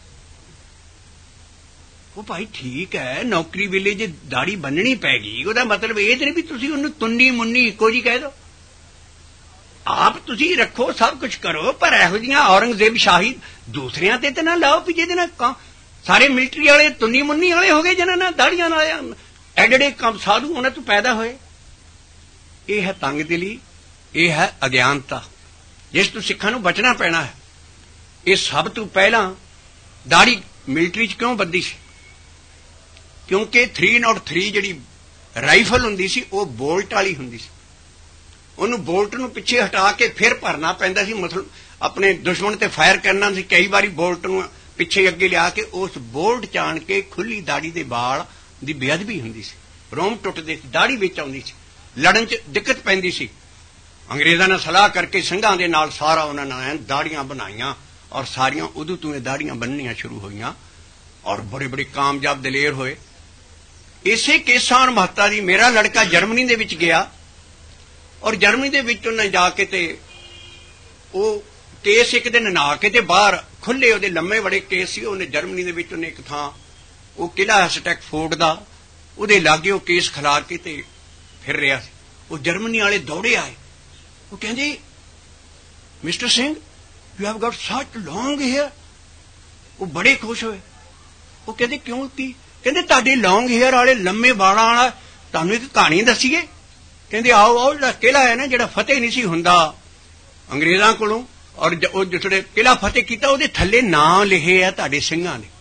ਉਹ ਭਾਈ ਠੀਕ ਹੈ ਨੌਕਰੀ ਵੇਲੇ ਜੇ ਦਾੜੀ ਬੰਨਣੀ ਪੈ ਗਈ ਉਹਦਾ ਮਤਲਬ ਇਹ ਤੇ ਨਹੀਂ ਵੀ ਤੁਸੀਂ ਉਹਨੂੰ ਤੁੰਨੀ ਮੁੰਨੀ ਇੱਕੋ ਜੀ ਕਹਿ ਦਿਓ। ਆਪ ਤੁਸੀਂ ਰੱਖੋ ਸਭ ਕੁਝ ਕਰੋ ਪਰ ਇਹੋ ਜਿਹੀਆਂ ਔਰੰਗਜ਼ੇਬ ਸ਼ਾਹੀ ਦੂਸਰਿਆਂ ਤੇ ਨਾ ਲਾਓ ਵੀ ਜਿਹਦੇ ਨਾਲ ਸਾਰੇ ਮਿਲਟਰੀ ਵਾਲੇ ਤੁੰਨੀ ਮੁੰਨੀ ਵਾਲੇ ਹੋ ਗਏ ਜਿਹਨਾਂ ਨਾਲ ਦਾੜੀਆਂ ਨਾਲ ਐਡੇ ਕੰਮ ਸਾਧੂ ਉਹਨਾਂ ਤੋਂ ਪੈਦਾ ਹੋਏ। ਇਹ ਹੈ ਤੰਗ ਦਿਲੀ, ਇਹ ਹੈ ਅਗਿਆਨਤਾ ਜਿਸ ਤੋਂ ਸਿੱਖਾਂ ਨੂੰ ਬਚਣਾ ਪੈਣਾ ਹੈ। ਇਹ ਸਭ ਤੋਂ ਪਹਿਲਾਂ ਦਾੜੀ ਮਿਲਟਰੀ 'ਚ ਕਿਉਂ ਬੱਧੀ ਸੀ? ਕਿਉਂਕਿ 303 ਜਿਹੜੀ ਰਾਈਫਲ ਹੁੰਦੀ ਸੀ ਉਹ ਬੋਲਟ ਵਾਲੀ ਹੁੰਦੀ ਸੀ। ਉਹਨੂੰ ਬੋਲਟ ਨੂੰ ਪਿੱਛੇ ਹਟਾ ਕੇ ਫਿਰ ਭਰਨਾ ਪੈਂਦਾ ਸੀ। ਮਤਲਬ ਆਪਣੇ ਦੁਸ਼ਮਣ ਤੇ ਫਾਇਰ ਕਰਨਾ ਸੀ। ਕਈ ਵਾਰੀ ਬੋਲਟ ਨੂੰ ਪਿੱਛੇ ਅੱਗੇ ਲਿਆ ਕੇ ਉਸ ਬੋਲਟ ਚਾਣ ਕੇ ਖੁੱਲੀ ਦਾੜੀ ਦੇ ਵਾਲ ਦੀ ਬੇਅਦਬੀ ਹੁੰਦੀ ਸੀ। ਰੋਮ ਟੁੱਟਦੇ ਸੀ, ਦਾੜੀ ਵਿੱਚ ਆਉਂਦੀ ਸੀ, ਲੜਨ 'ਚ ਦਿੱਕਤ ਪੈਂਦੀ ਸੀ। ਅੰਗਰੇਜ਼ਾਂ ਨਾਲ ਸਲਾਹ ਕਰਕੇ ਸਿੰਘਾਂ ਦੇ ਨਾਲ ਸਾਰਾ ਉਹਨਾਂ ਨੇ ਦਾੜੀਆਂ ਬਣਾਈਆਂ ਔਰ ਸਾਰੀਆਂ ਉਦੋਂ ਤੋਂ ਇਹ ਦਾੜੀਆਂ ਬੰਨਣੀਆਂ ਸ਼ੁਰੂ ਹੋਈਆਂ ਔਰ ਬੜੇ ਬੜੇ ਕਾਮਯਾਬ ਦਲੇਰ ਹੋਏ। ਇਸੇ ਕੇਸਾਨ ਮਹੱਤਾ ਦੀ ਮੇਰਾ ਲੜਕਾ ਜਰਮਨੀ ਦੇ ਵਿੱਚ ਗਿਆ ਔਰ ਜਰਮਨੀ ਦੇ ਵਿੱਚ ਉਹਨੇ ਜਾ ਕੇ ਤੇ ਉਹ ਕੇਸ ਇੱਕ ਦਿਨ ਨਹਾ ਕੇ ਤੇ ਬਾਹਰ ਖੁੱਲੇ ਉਹਦੇ ਲੰਮੇ ਬੜੇ ਕੇਸ ਸੀ। ਉਹਨੇ ਜਰਮਨੀ ਦੇ ਵਿੱਚ ਉਹਨੇ ਇੱਕ ਥਾਂ ਉਹ ਕਿਲ੍ਹਾ ਸਟੈਕਫੋਰਡ ਦਾ ਉਹਦੇ ਲਾਗੇ ਉਹ ਕੇਸ ਖਿਲਾ ਕੇ ਤੇ ਫਿਰ ਰਿਹਾ ਸੀ। ਉਹ ਜਰਮਨੀ ਵਾਲੇ ਦੌੜੇ ਆਏ। ਉਹ ਕਹਿੰਦੇ Mister Singh you have got such long hair. ਉਹ ਬੜੇ ਖੁਸ਼ ਹੋਏ। ਉਹ ਕਹਿੰਦੇ ਕਿਉਂ ਕੀ? ਕਹਿੰਦੇ ਤੁਹਾਡੇ ਲੌਂਗ ਹੇਅਰ ਵਾਲੇ ਲੰਮੇ ਵਾਲਾਂ ਵਾਲਾ ਤੁਹਾਨੂੰ ਇੱਕ ਕਹਾਣੀ ਦੱਸੀਏ। ਕਹਿੰਦੇ ਆਓ ਆਓ ਜਿਹੜਾ ਕਿਲ੍ਹਾ ਹੈ ਨਾ ਜਿਹੜਾ ਫਤਿਹ ਨਹੀਂ ਸੀ ਹੁੰਦਾ ਅੰਗਰੇਜ਼ਾਂ ਕੋਲੋਂ ਔਰ ਉਹ ਜਿਹੜੇ ਕਿਲ੍ਹਾ ਫਤਿਹ ਕੀਤਾ ਉਹਦੇ ਥੱਲੇ ਨਾਂ ਲਿਖੇ ਆ ਤੁਹਾਡੇ ਸਿੰਘਾਂ ਨੇ।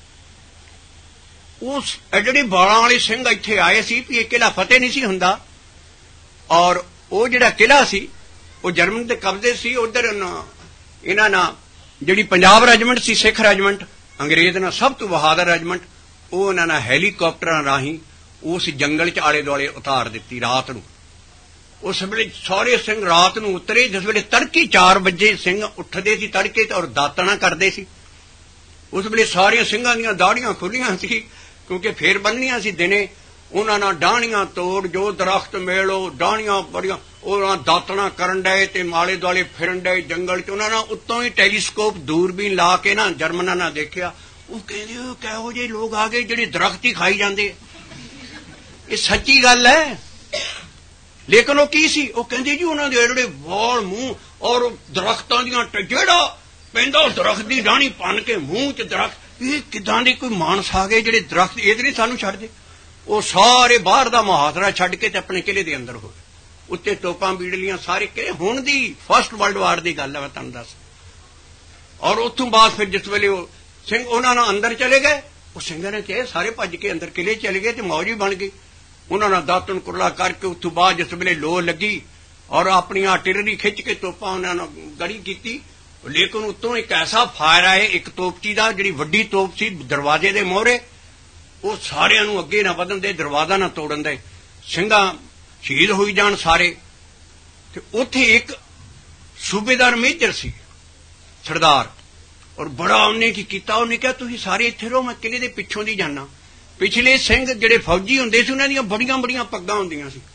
ਉਸ ਜਿਹੜੇ ਵਾਲਾਂ ਵਾਲੇ ਸਿੰਘ ਇੱਥੇ ਆਏ ਸੀ ਵੀ ਇਹ ਕਿਲ੍ਹਾ ਫਤਿਹ ਨਹੀਂ ਸੀ ਹੁੰਦਾ ਔਰ ਉਹ ਜਿਹੜਾ ਕਿਲ੍ਹਾ ਸੀ ਉਹ ਜਰਮਨ ਦੇ ਕਬਜ਼ੇ ਸੀ। ਉੱਧਰ ਇਹਨਾਂ ਨਾਲ ਜਿਹੜੀ ਪੰਜਾਬ ਰੈਜੀਮੈਂਟ ਸੀ ਸਿੱਖ ਰੈਜੀਮੈਂਟ ਅੰਗਰੇਜ਼ ਨਾਲ ਸਭ ਤੋਂ ਬਹਾਦਰ ਰੈਜੀਮੈਂਟ ਉਹ ਉਹਨਾਂ ਨਾਲ ਹੈਲੀਕਾਪਟਰਾਂ ਰਾਹੀਂ ਉਸ ਜੰਗਲ 'ਚ ਆਲੇ ਦੁਆਲੇ ਉਤਾਰ ਦਿੱਤੀ ਰਾਤ ਨੂੰ। ਉਸ ਵੇਲੇ ਸਾਰੇ ਸਿੰਘ ਰਾਤ ਨੂੰ ਉਤਰੇ ਜਿਸ ਵੇਲੇ ਤੜਕੇ 4 ਵਜੇ ਸਿੰਘ ਉੱਠਦੇ ਸੀ ਤੜਕੇ ਔਰ ਦਾਤਣਾ ਕਰਦੇ ਸੀ। ਉਸ ਵੇਲੇ ਸਾਰੀਆਂ ਸਿੰਘਾਂ ਦੀਆਂ ਦਾੜੀਆਂ ਖੁੱਲੀਆਂ ਸੀ ਕਿਉਂਕਿ ਫੇਰ ਬੰਨ੍ਹਣੀਆਂ ਸੀ ਦਿਨੇ। ਉਹਨਾਂ ਨਾਲ ਡਾਹਣੀਆਂ ਤੋੜ ਜੋ ਦਰਖਤ ਮੇਲੋ ਡਾਹਣੀਆਂ ਬੜੀਆਂ ਉਹਨਾਂ ਦਾਤਣਾ ਕਰਨ ਡਏ ਤੇ ਮਾਲੇ ਦੁਆਲੇ ਫਿਰਨ ਡਏ ਜੰਗਲ 'ਚ। ਉਹਨਾਂ ਨਾਲ ਉੱਤੋਂ ਹੀ ਟੈਲੀਸਕੋਪ ਦੂਰਬੀਨ ਲਾ ਕੇ ਨਾ ਜਰਮਨਾਂ ਨਾਲ ਦੇਖਿਆ। ਉਹ ਕਹਿੰਦੇ ਉਹ ਕਿਹੋ ਜਿਹੇ ਲੋਕ ਆ ਗਏ ਜਿਹੜੇ ਦਰਖਤ ਹੀ ਖਾਈ ਜਾਂਦੇ। ਇਹ ਸੱਚੀ ਗੱਲ ਹੈ। ਲੇਕਿਨ ਉਹ ਕੀ ਸੀ? ਉਹ ਕਹਿੰਦੇ ਜੀ ਉਹਨਾਂ ਦੇ ਜਿਹੜੇ ਵਾਲ ਮੂੰਹ ਔਰ ਦਰਖਤਾਂ ਦੀਆਂ ਜਿਹੜਾ ਪੈਂਦਾ ਦਰਖਤ ਦੀ ਡਾਹਣੀ ਭੰਨ ਕੇ ਮੂੰਹ 'ਚ ਦਰਖਤ। ਇਹ ਕਿੱਦਾਂ ਦੇ ਕੋਈ ਮਾਨਸ ਆ ਗਏ ਜਿਹੜੇ ਦਰਖਤ ਇਹ ਨਹੀਂ ਸਾਨੂੰ ਛੱਡਦੇ। ਉਹ ਸਾਰੇ ਬਾਹਰ ਦਾ ਮੁਹਾਸਰਾ ਛੱਡ ਕੇ ਤੇ ਆਪਣੇ ਕਿਲੇ ਦੇ ਅੰਦਰ ਹੋ ਗਏ। ਉੱਤੇ ਤੋਪਾਂ ਬੀੜਲੀਆਂ ਸਾਰੇ ਕਿਲੇ। ਹੁਣ ਦੀ ਫਸਟ ਵਰਲਡ ਵਾਰ ਦੀ ਗੱਲ ਹੈ ਮੈਂ ਤੁਹਾਨੂੰ ਦੱਸ। ਔਰ ਉੱਥੋਂ ਬਾਅਦ ਫਿਰ ਜਿਸ ਵੇਲੇ ਉਹ ਸਿੰਘ ਉਹਨਾਂ ਨਾਲ ਅੰਦਰ ਚਲੇ ਗਏ ਉਹ ਸਿੰਘਾਂ ਨੇ ਕਿਹਾ ਸਾਰੇ ਭੱਜ ਕੇ ਅੰਦਰ ਕਿਲੇ ਚਲੇ ਗਏ ਤੇ ਮੌਜ ਵੀ ਬਣ ਗਈ। ਉਹਨਾਂ ਨਾਲ ਦਾਤਣ ਕੁਰਲਾ ਕਰਕੇ ਉੱਥੋਂ ਬਾਅਦ ਜਿਸ ਵੇਲੇ ਲੋਹ ਲੱਗੀ ਔਰ ਆਪਣੀ ਆਰਟਿਲਰੀ ਖਿੱਚ ਕੇ ਤੋਪਾਂ ਉਹਨਾਂ ਨਾਲ ਗੜੀ ਕੀਤੀ। ਲੇਕਿਨ ਉੱਤੋਂ ਇੱਕ ਐਸਾ ਫਾਇਰ ਆਏ ਇੱਕ ਤੋਪਚੀ ਦਾ ਜਿਹੜੀ ਵੱਡੀ ਤੋਪ ਸੀ ਦਰਵਾਜ਼ੇ ਦੇ ਮੋਹਰੇ ਉਹ ਸਾਰਿਆਂ ਨੂੰ ਅੱਗੇ ਨਾ ਵਧਣ ਦੇ ਦਰਵਾਜ਼ਾ ਨਾ ਤੋੜਨ ਦੇ ਸਿੰਘਾਂ ਸ਼ਹੀਦ ਹੋਈ ਜਾਣ ਸਾਰੇ। ਤੇ ਉੱਥੇ ਇੱਕ ਸੂਬੇਦਾਰ ਮੇਜਰ ਸੀ ਸਰਦਾਰ ਔਰ ਬੜਾ ਉਹਨੇ ਕੀ ਕੀਤਾ ਉਹਨੇ ਕਿਹਾ ਤੁਸੀਂ ਸਾਰੇ ਇੱਥੇ ਰਹੋ ਮੈਂ ਕਿਲੇ ਦੇ ਪਿੱਛੋਂ ਦੀ ਜਾਣਾ। ਪਿਛਲੇ ਸਿੰਘ ਜਿਹੜੇ ਫੌਜੀ ਹੁੰਦੇ ਸੀ ਉਹਨਾਂ ਦੀਆਂ ਬੜੀਆਂ ਬੜੀਆਂ ਪੱਗਾਂ ਹੁੰਦੀਆਂ ਸੀ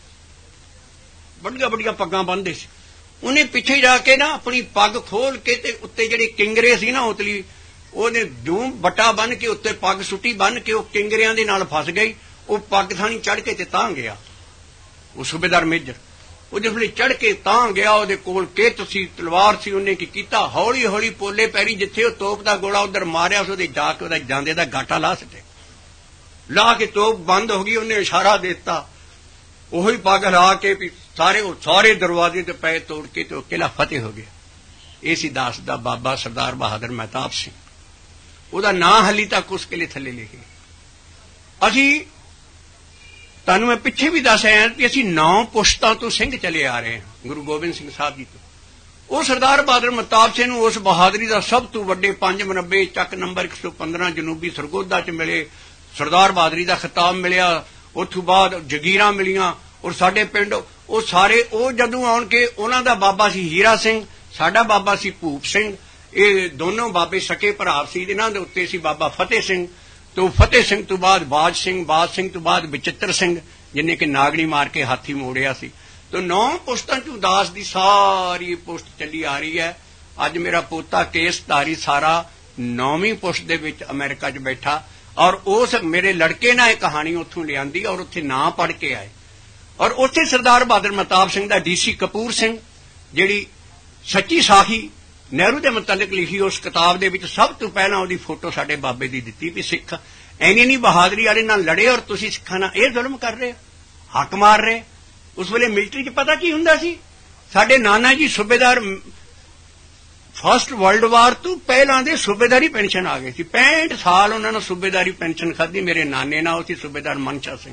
ਵੱਡੀਆਂ ਵੱਡੀਆਂ ਪੱਗਾਂ ਬੰਨ੍ਹਦੇ ਸੀ। ਉਹਨੇ ਪਿੱਛੇ ਜਾ ਕੇ ਨਾ ਆਪਣੀ ਪੱਗ ਖੋਲ ਕੇ ਤੇ ਉੱਤੇ ਜਿਹੜੇ ਕਿੰਗਰੇ ਸੀ ਨਾ ਉਤਲੀ ਉਹਨੇ ਜੂਮ ਬੱਟਾ ਬੰਨ੍ਹ ਕੇ ਉੱਤੇ ਪੱਗ ਸੁੱਟੀ ਬੰਨ੍ਹ ਕੇ ਉਹ ਕਿੰਗਰਿਆਂ ਦੇ ਨਾਲ ਫਸ ਗਈ। ਉਹ ਪੱਗ ਥਾਣੀ ਚੜ੍ਹ ਕੇ ਤੇ ਤਾਂ ਗਿਆ ਉਹ ਸੂਬੇਦਾਰ ਮੇਜਰ। ਉਹ ਜਿਸ ਵੇਲੇ ਚੜ੍ਹ ਕੇ ਤਾਂ ਗਿਆ ਉਹਦੇ ਕੋਲ ਕਿਰਤ ਸੀ ਤਲਵਾਰ ਸੀ। ਉਹਨੇ ਕੀ ਕੀਤਾ ਹੌਲੀ ਹੌਲੀ ਪੋਲੇ ਪੈਰੀ ਜਿੱਥੇ ਉਹ ਤੋਪ ਦਾ ਗੋਲਾ ਉੱਧਰ ਮਾਰਿਆ ਉਹਦੇ ਜਾ ਕੇ ਉਹਦਾ ਜਾਂਦੇ ਦਾ ਗਾਟਾ ਲਾ ਸਕੇ। ਲਾ ਕੇ ਤੋਪ ਬੰਦ ਹੋ ਗਈ। ਉਹਨੇ ਇਸ਼ਾਰਾ ਦੇ ਦਿੱਤਾ ਉਹੀ ਪੱਗ ਲਾ ਕੇ ਵੀ ਸਾਰੇ ਦਰਵਾਜ਼ੇ ਤੇ ਪੈ ਤੋੜ ਕੇ ਤੇ ਉਹ ਕਿਲ੍ਹਾ ਫਤਿਹ ਹੋ ਗਿਆ। ਇਹ ਸੀ ਦਾਸ ਦਾ ਬਾਬਾ ਸਰਦਾਰ ਬਹਾਦਰ ਮਹਿਤਾਬ ਸਿੰਘ। ਉਹਦਾ ਨਾਂ ਹਾਲੀ ਤੱਕ ਉਸ ਕਿਲੇ ਥੱਲੇ ਲਿਖੇ। ਅਸੀਂ ਤੁਹਾਨੂੰ ਮੈਂ ਪਿੱਛੇ ਵੀ ਦੱਸ ਆਇਆ ਕਿ ਅਸੀਂ 9 ਪੁਸ਼ਤਾਂ ਤੋਂ ਸਿੰਘ ਚਲੇ ਆ ਰਹੇ ਹਾਂ ਗੁਰੂ ਗੋਬਿੰਦ ਸਿੰਘ ਸਾਹਿਬ ਜੀ ਤੋਂ। ਉਹ ਸਰਦਾਰ ਬਹਾਦਰ ਮਹਿਤਾਬ ਸਿੰਘ ਨੂੰ ਉਸ ਬਹਾਦਰੀ ਦਾ ਸਭ ਤੋਂ ਵੱਡੇ 5 ਮਰਬੇ ਚੱਕ ਨੰਬਰ 115 ਜਨੂਬੀ ਸਰਗੋਧਾ 'ਚ ਮਿਲੇ। ਸਰਦਾਰ ਬਹਾਦਰੀ ਦਾ ਖਿਤਾਬ ਮਿਲਿਆ। ਉੱਥੋਂ ਬਾਅਦ ਜਗੀਰਾਂ ਮਿਲੀਆਂ ਔਰ ਸਾਡੇ ਪਿੰਡ ਉਹ ਸਾਰੇ ਉਹ ਜਦੋਂ ਆਉਣ ਕੇ ਉਹਨਾਂ ਦਾ ਬਾਬਾ ਸੀ ਹੀਰਾ ਸਿੰਘ ਸਾਡਾ ਬਾਬਾ ਸੀ ਭੂਪ ਸਿੰਘ ਇਹ ਦੋਨੋਂ ਬਾਬੇ ਸਕੇ ਭਰਾ ਸੀ। ਇਹਨਾਂ ਦੇ ਉੱਤੇ ਸੀ ਬਾਬਾ ਫਤਿਹ ਸਿੰਘ, ਤੋਂ ਫਤਿਹ ਸਿੰਘ ਤੋਂ ਬਾਅਦ ਬਾਜ ਸਿੰਘ ਤੋਂ ਬਾਅਦ ਬਚਿੱਤਰ ਸਿੰਘ, ਜਿਹਨੇ ਕਿ ਨਾਗਣੀ ਮਾਰ ਕੇ ਹਾਥੀ ਮੋੜਿਆ ਸੀ। ਤੋਂ 9 ਪੁਸ਼ਤਾਂ ਚੋਂ ਦਾਸ ਦੀ ਸਾਰੀ ਪੁਸ਼ਤ ਚੱਲੀ ਆ ਰਹੀ ਹੈ। ਅੱਜ ਮੇਰਾ ਪੋਤਾ ਕੇਸਧਾਰੀ ਸਾਰਾ 9ਵੀਂ ਪੁਸ਼ਤ ਦੇ ਵਿੱਚ ਅਮਰੀਕਾ 'ਚ ਬੈਠਾ, ਔਰ ਉਸ ਮੇਰੇ ਲੜਕੇ ਨੇ ਇਹ ਕਹਾਣੀ ਉੱਥੋਂ ਲਿਆਂਦੀ ਔਰ ਉੱਥੇ ਨਾਂ ਪੜ੍ਹ ਕੇ ਆਏ। ਔਰ ਉੱਥੇ ਸਰਦਾਰ ਬਹਾਦਰ ਮਹਿਤਾਬ ਸਿੰਘ ਦਾ DC ਕਪੂਰ ਸਿੰਘ, ਜਿਹੜੀ ਸੱਚੀ ਸਾਖੀ ਨਹਿਰੂ ਦੇ ਮੁਤਲਕ ਲਿਖੀ, ਉਸ ਕਿਤਾਬ ਦੇ ਵਿੱਚ ਸਭ ਤੋਂ ਪਹਿਲਾਂ ਉਹਦੀ ਫੋਟੋ ਸਾਡੇ ਬਾਬੇ ਦੀ ਦਿੱਤੀ ਵੀ ਸਿੱਖ ਐਨੀ ਨਹੀਂ ਬਹਾਦਰੀ ਵਾਲੇ ਨਾਲ ਲੜੇ ਔਰ ਤੁਸੀਂ ਸਿੱਖਾਂ ਨਾਲ ਇਹ ਜ਼ੁਲਮ ਕਰ ਰਹੇ ਹੋ, ਹੱਕ ਮਾਰ ਰਹੇ। ਉਸ ਵੇਲੇ ਮਿਲਟਰੀ 'ਚ ਪਤਾ ਕੀ ਹੁੰਦਾ ਸੀ? ਸਾਡੇ ਨਾਨਾ ਜੀ ਸੂਬੇਦਾਰ, ਫਸਟ ਵਰਲਡ ਵਾਰ ਤੋਂ ਪਹਿਲਾਂ ਦੇ ਸੂਬੇਦਾਰੀ ਪੈਨਸ਼ਨ ਆ ਗਈ ਸੀ। 65 ਸਾਲ ਉਹਨਾਂ ਨੇ ਸੂਬੇਦਾਰੀ ਪੈਨਸ਼ਨ ਖਾਧੀ। ਮੇਰੇ ਨਾਨੇ ਨਾਲ ਉਹ ਸੀ ਸੂਬੇਦਾਰ ਮਨਸ਼ਾ ਸਿੰਘ।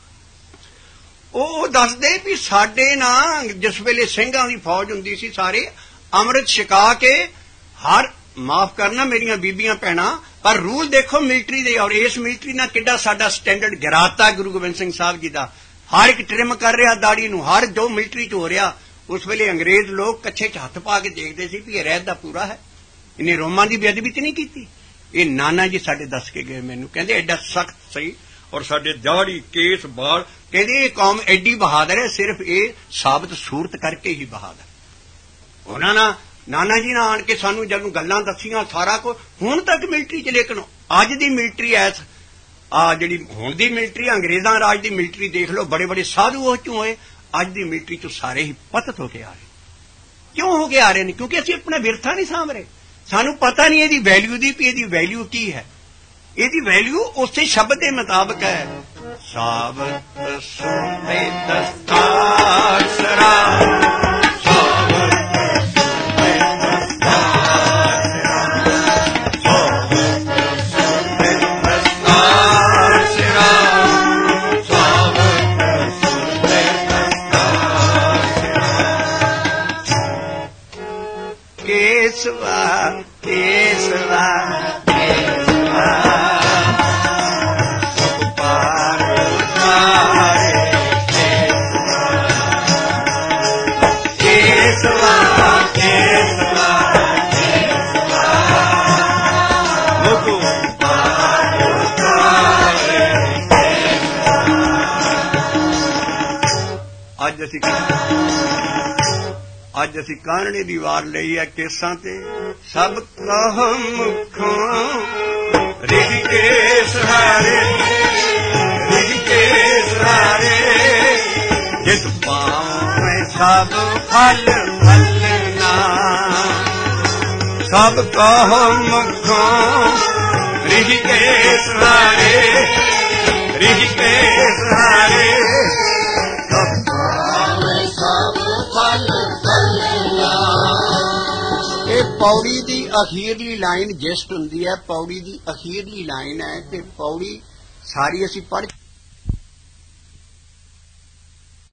ਉਹ ਦੱਸਦੇ ਵੀ ਸਾਡੇ ਨਾਲ ਜਿਸ ਵੇਲੇ ਸਿੰਘਾਂ ਦੀ ਫੌਜ ਹੁੰਦੀ ਸੀ, ਸਾਰੇ ਅੰਮ੍ਰਿਤ ਛਕਾ ਕੇ ਹਰ ਮਾਫ ਕਰਨਾ ਮੇਰੀਆਂ ਬੀਬੀਆਂ ਭੈਣਾਂ, ਪਰ ਰੂਲ ਦੇਖੋ ਮਿਲਟਰੀ ਦੇ, ਔਰ ਇਸ ਮਿਲਟਰੀ ਨਾਲ ਕਿੱਡਾ ਸਾਡਾ ਸਟੈਂਡਰਡ ਗਿਰਾਤਾ ਗੁਰੂ ਗੋਬਿੰਦ ਸਿੰਘ ਸਾਹਿਬ ਜੀ ਦਾ। ਹਰ ਇੱਕ ਟ੍ਰਿਮ ਕਰ ਰਿਹਾ ਦਾੜੀ ਨੂੰ, ਹਰ ਜੋ ਮਿਲਟਰੀ 'ਚ ਹੋ ਰਿਹਾ। ਉਸ ਵੇਲੇ ਅੰਗਰੇਜ਼ ਲੋਕ ਕੱਛੇ 'ਚ ਹੱਥ ਪਾ ਕੇ ਦੇਖਦੇ ਸੀ ਵੀ ਇਹ ਰਹਿਤ ਦਾ ਪੂਰਾ ਹੈ, ਇਹਨੇ ਰੋਮਾਂ ਦੀ ਬੇਅਦਬੀ ਤੇ ਨਹੀਂ ਕੀਤੀ। ਇਹ ਨਾਨਾ ਜੀ ਸਾਡੇ ਦੱਸ ਕੇ ਗਏ ਮੈਨੂੰ, ਕਹਿੰਦੇ ਐਡਾ ਸਖਤ ਸਹੀ, ਔਰ ਸਾਡੇ ਦਾੜੀ ਕੇਸ ਬਾਲ, ਕਹਿੰਦੇ ਇਹ ਕੌਮ ਐਡੀ ਬਹਾਦਰ ਹੈ, ਸਿਰਫ ਇਹ ਸਾਬਤ ਸੂਰਤ ਕਰਕੇ ਹੀ ਬਹਾਦਰ। ਉਹਨਾਂ ਨਾਲ ਨਾਨਾ ਜੀ ਨਾਲ ਆਣ ਕੇ ਸਾਨੂੰ ਜਦੋਂ ਗੱਲਾਂ ਦੱਸੀਆਂ ਸਾਰਾ ਕੁਝ, ਹੁਣ ਤੱਕ ਮਿਲਟਰੀ 'ਚ, ਲੇਕਿਨ ਅੱਜ ਦੀ ਮਿਲਟਰੀ ਐਸ ਜਿਹੜੀ ਹੁਣ ਦੀ ਮਿਲਟਰੀ ਅੰਗਰੇਜ਼ਾਂ ਰਾਜ ਦੀ ਮਿਲਟਰੀ ਦੇਖ ਲਓ, ਬੜੇ ਬੜੇ ਸਾਧੂ ਉਹ ਚੋਂ ਹੋਏ, ਅੱਜ ਦੀ ਮਿਲਟਰੀ 'ਚੋਂ ਸਾਰੇ ਹੀ ਪਤਤ ਹੋ ਕੇ ਆ ਰਹੇ। ਕਿਉਂ ਹੋ ਕੇ ਆ ਰਹੇ ਨੇ? ਕਿਉਂਕਿ ਅਸੀਂ ਆਪਣਾ ਵਿਰਸਾ ਨਹੀਂ ਸਾਂਭ ਰਹੇ। ਸਾਨੂੰ ਪਤਾ ਨਹੀਂ ਇਹਦੀ ਵੈਲਿਊ ਦੀ, ਵੀ ਇਹਦੀ ਵੈਲਿਊ ਕੀ ਹੈ। ਇਹਦੀ ਵੈਲਿਊ ਉਸੇ ਸ਼ਬਦ ਦੇ ਮੁਤਾਬਕ ਹੈ, ਸਾਬਤ ਸੁਨੇ ਦਸਤਾਰ ਸਰਾ, केसवा केसवा केसवा सब पार उतारे, केसवा केसवा केसवा मुझको पार उतारे। ਅੱਜ ਅਸੀਂ ਕਾਨਣੇ ਦੀ ਵਾਰ ਲਈ ਹੈ ਕੇਸਾਂ ਤੇ, ਸਭ ਕਹਮ ਮੁਖੋਂ ਰਿਝ ਕੇ ਸਹਾਰੇ, ਰਿਝ ਕੇ ਸਹਾਰੇ, ਜਿਸ ਪਾਵੇਂ ਸਭ ਫਲ ਫਲਣਾ, ਸਭ ਕਹਮ ਮੁਖੋਂ ਰਿਝ ਕੇ ਸਹਾਰੇ, ਰਿਝ ਕੇ ਸਹਾਰੇ, ਪੌੜੀ ਦੀ ਅਖੀਰਲੀ ਲਾਈਨ ਜਿਸਟ ਹੁੰਦੀ ਹੈ, ਪੌੜੀ ਦੀ ਅਖੀਰਲੀ ਲਾਈਨ ਹੈ, ਤੇ ਪੌੜੀ ਸਾਰੀ ਅਸੀਂ ਪੜ੍ਹ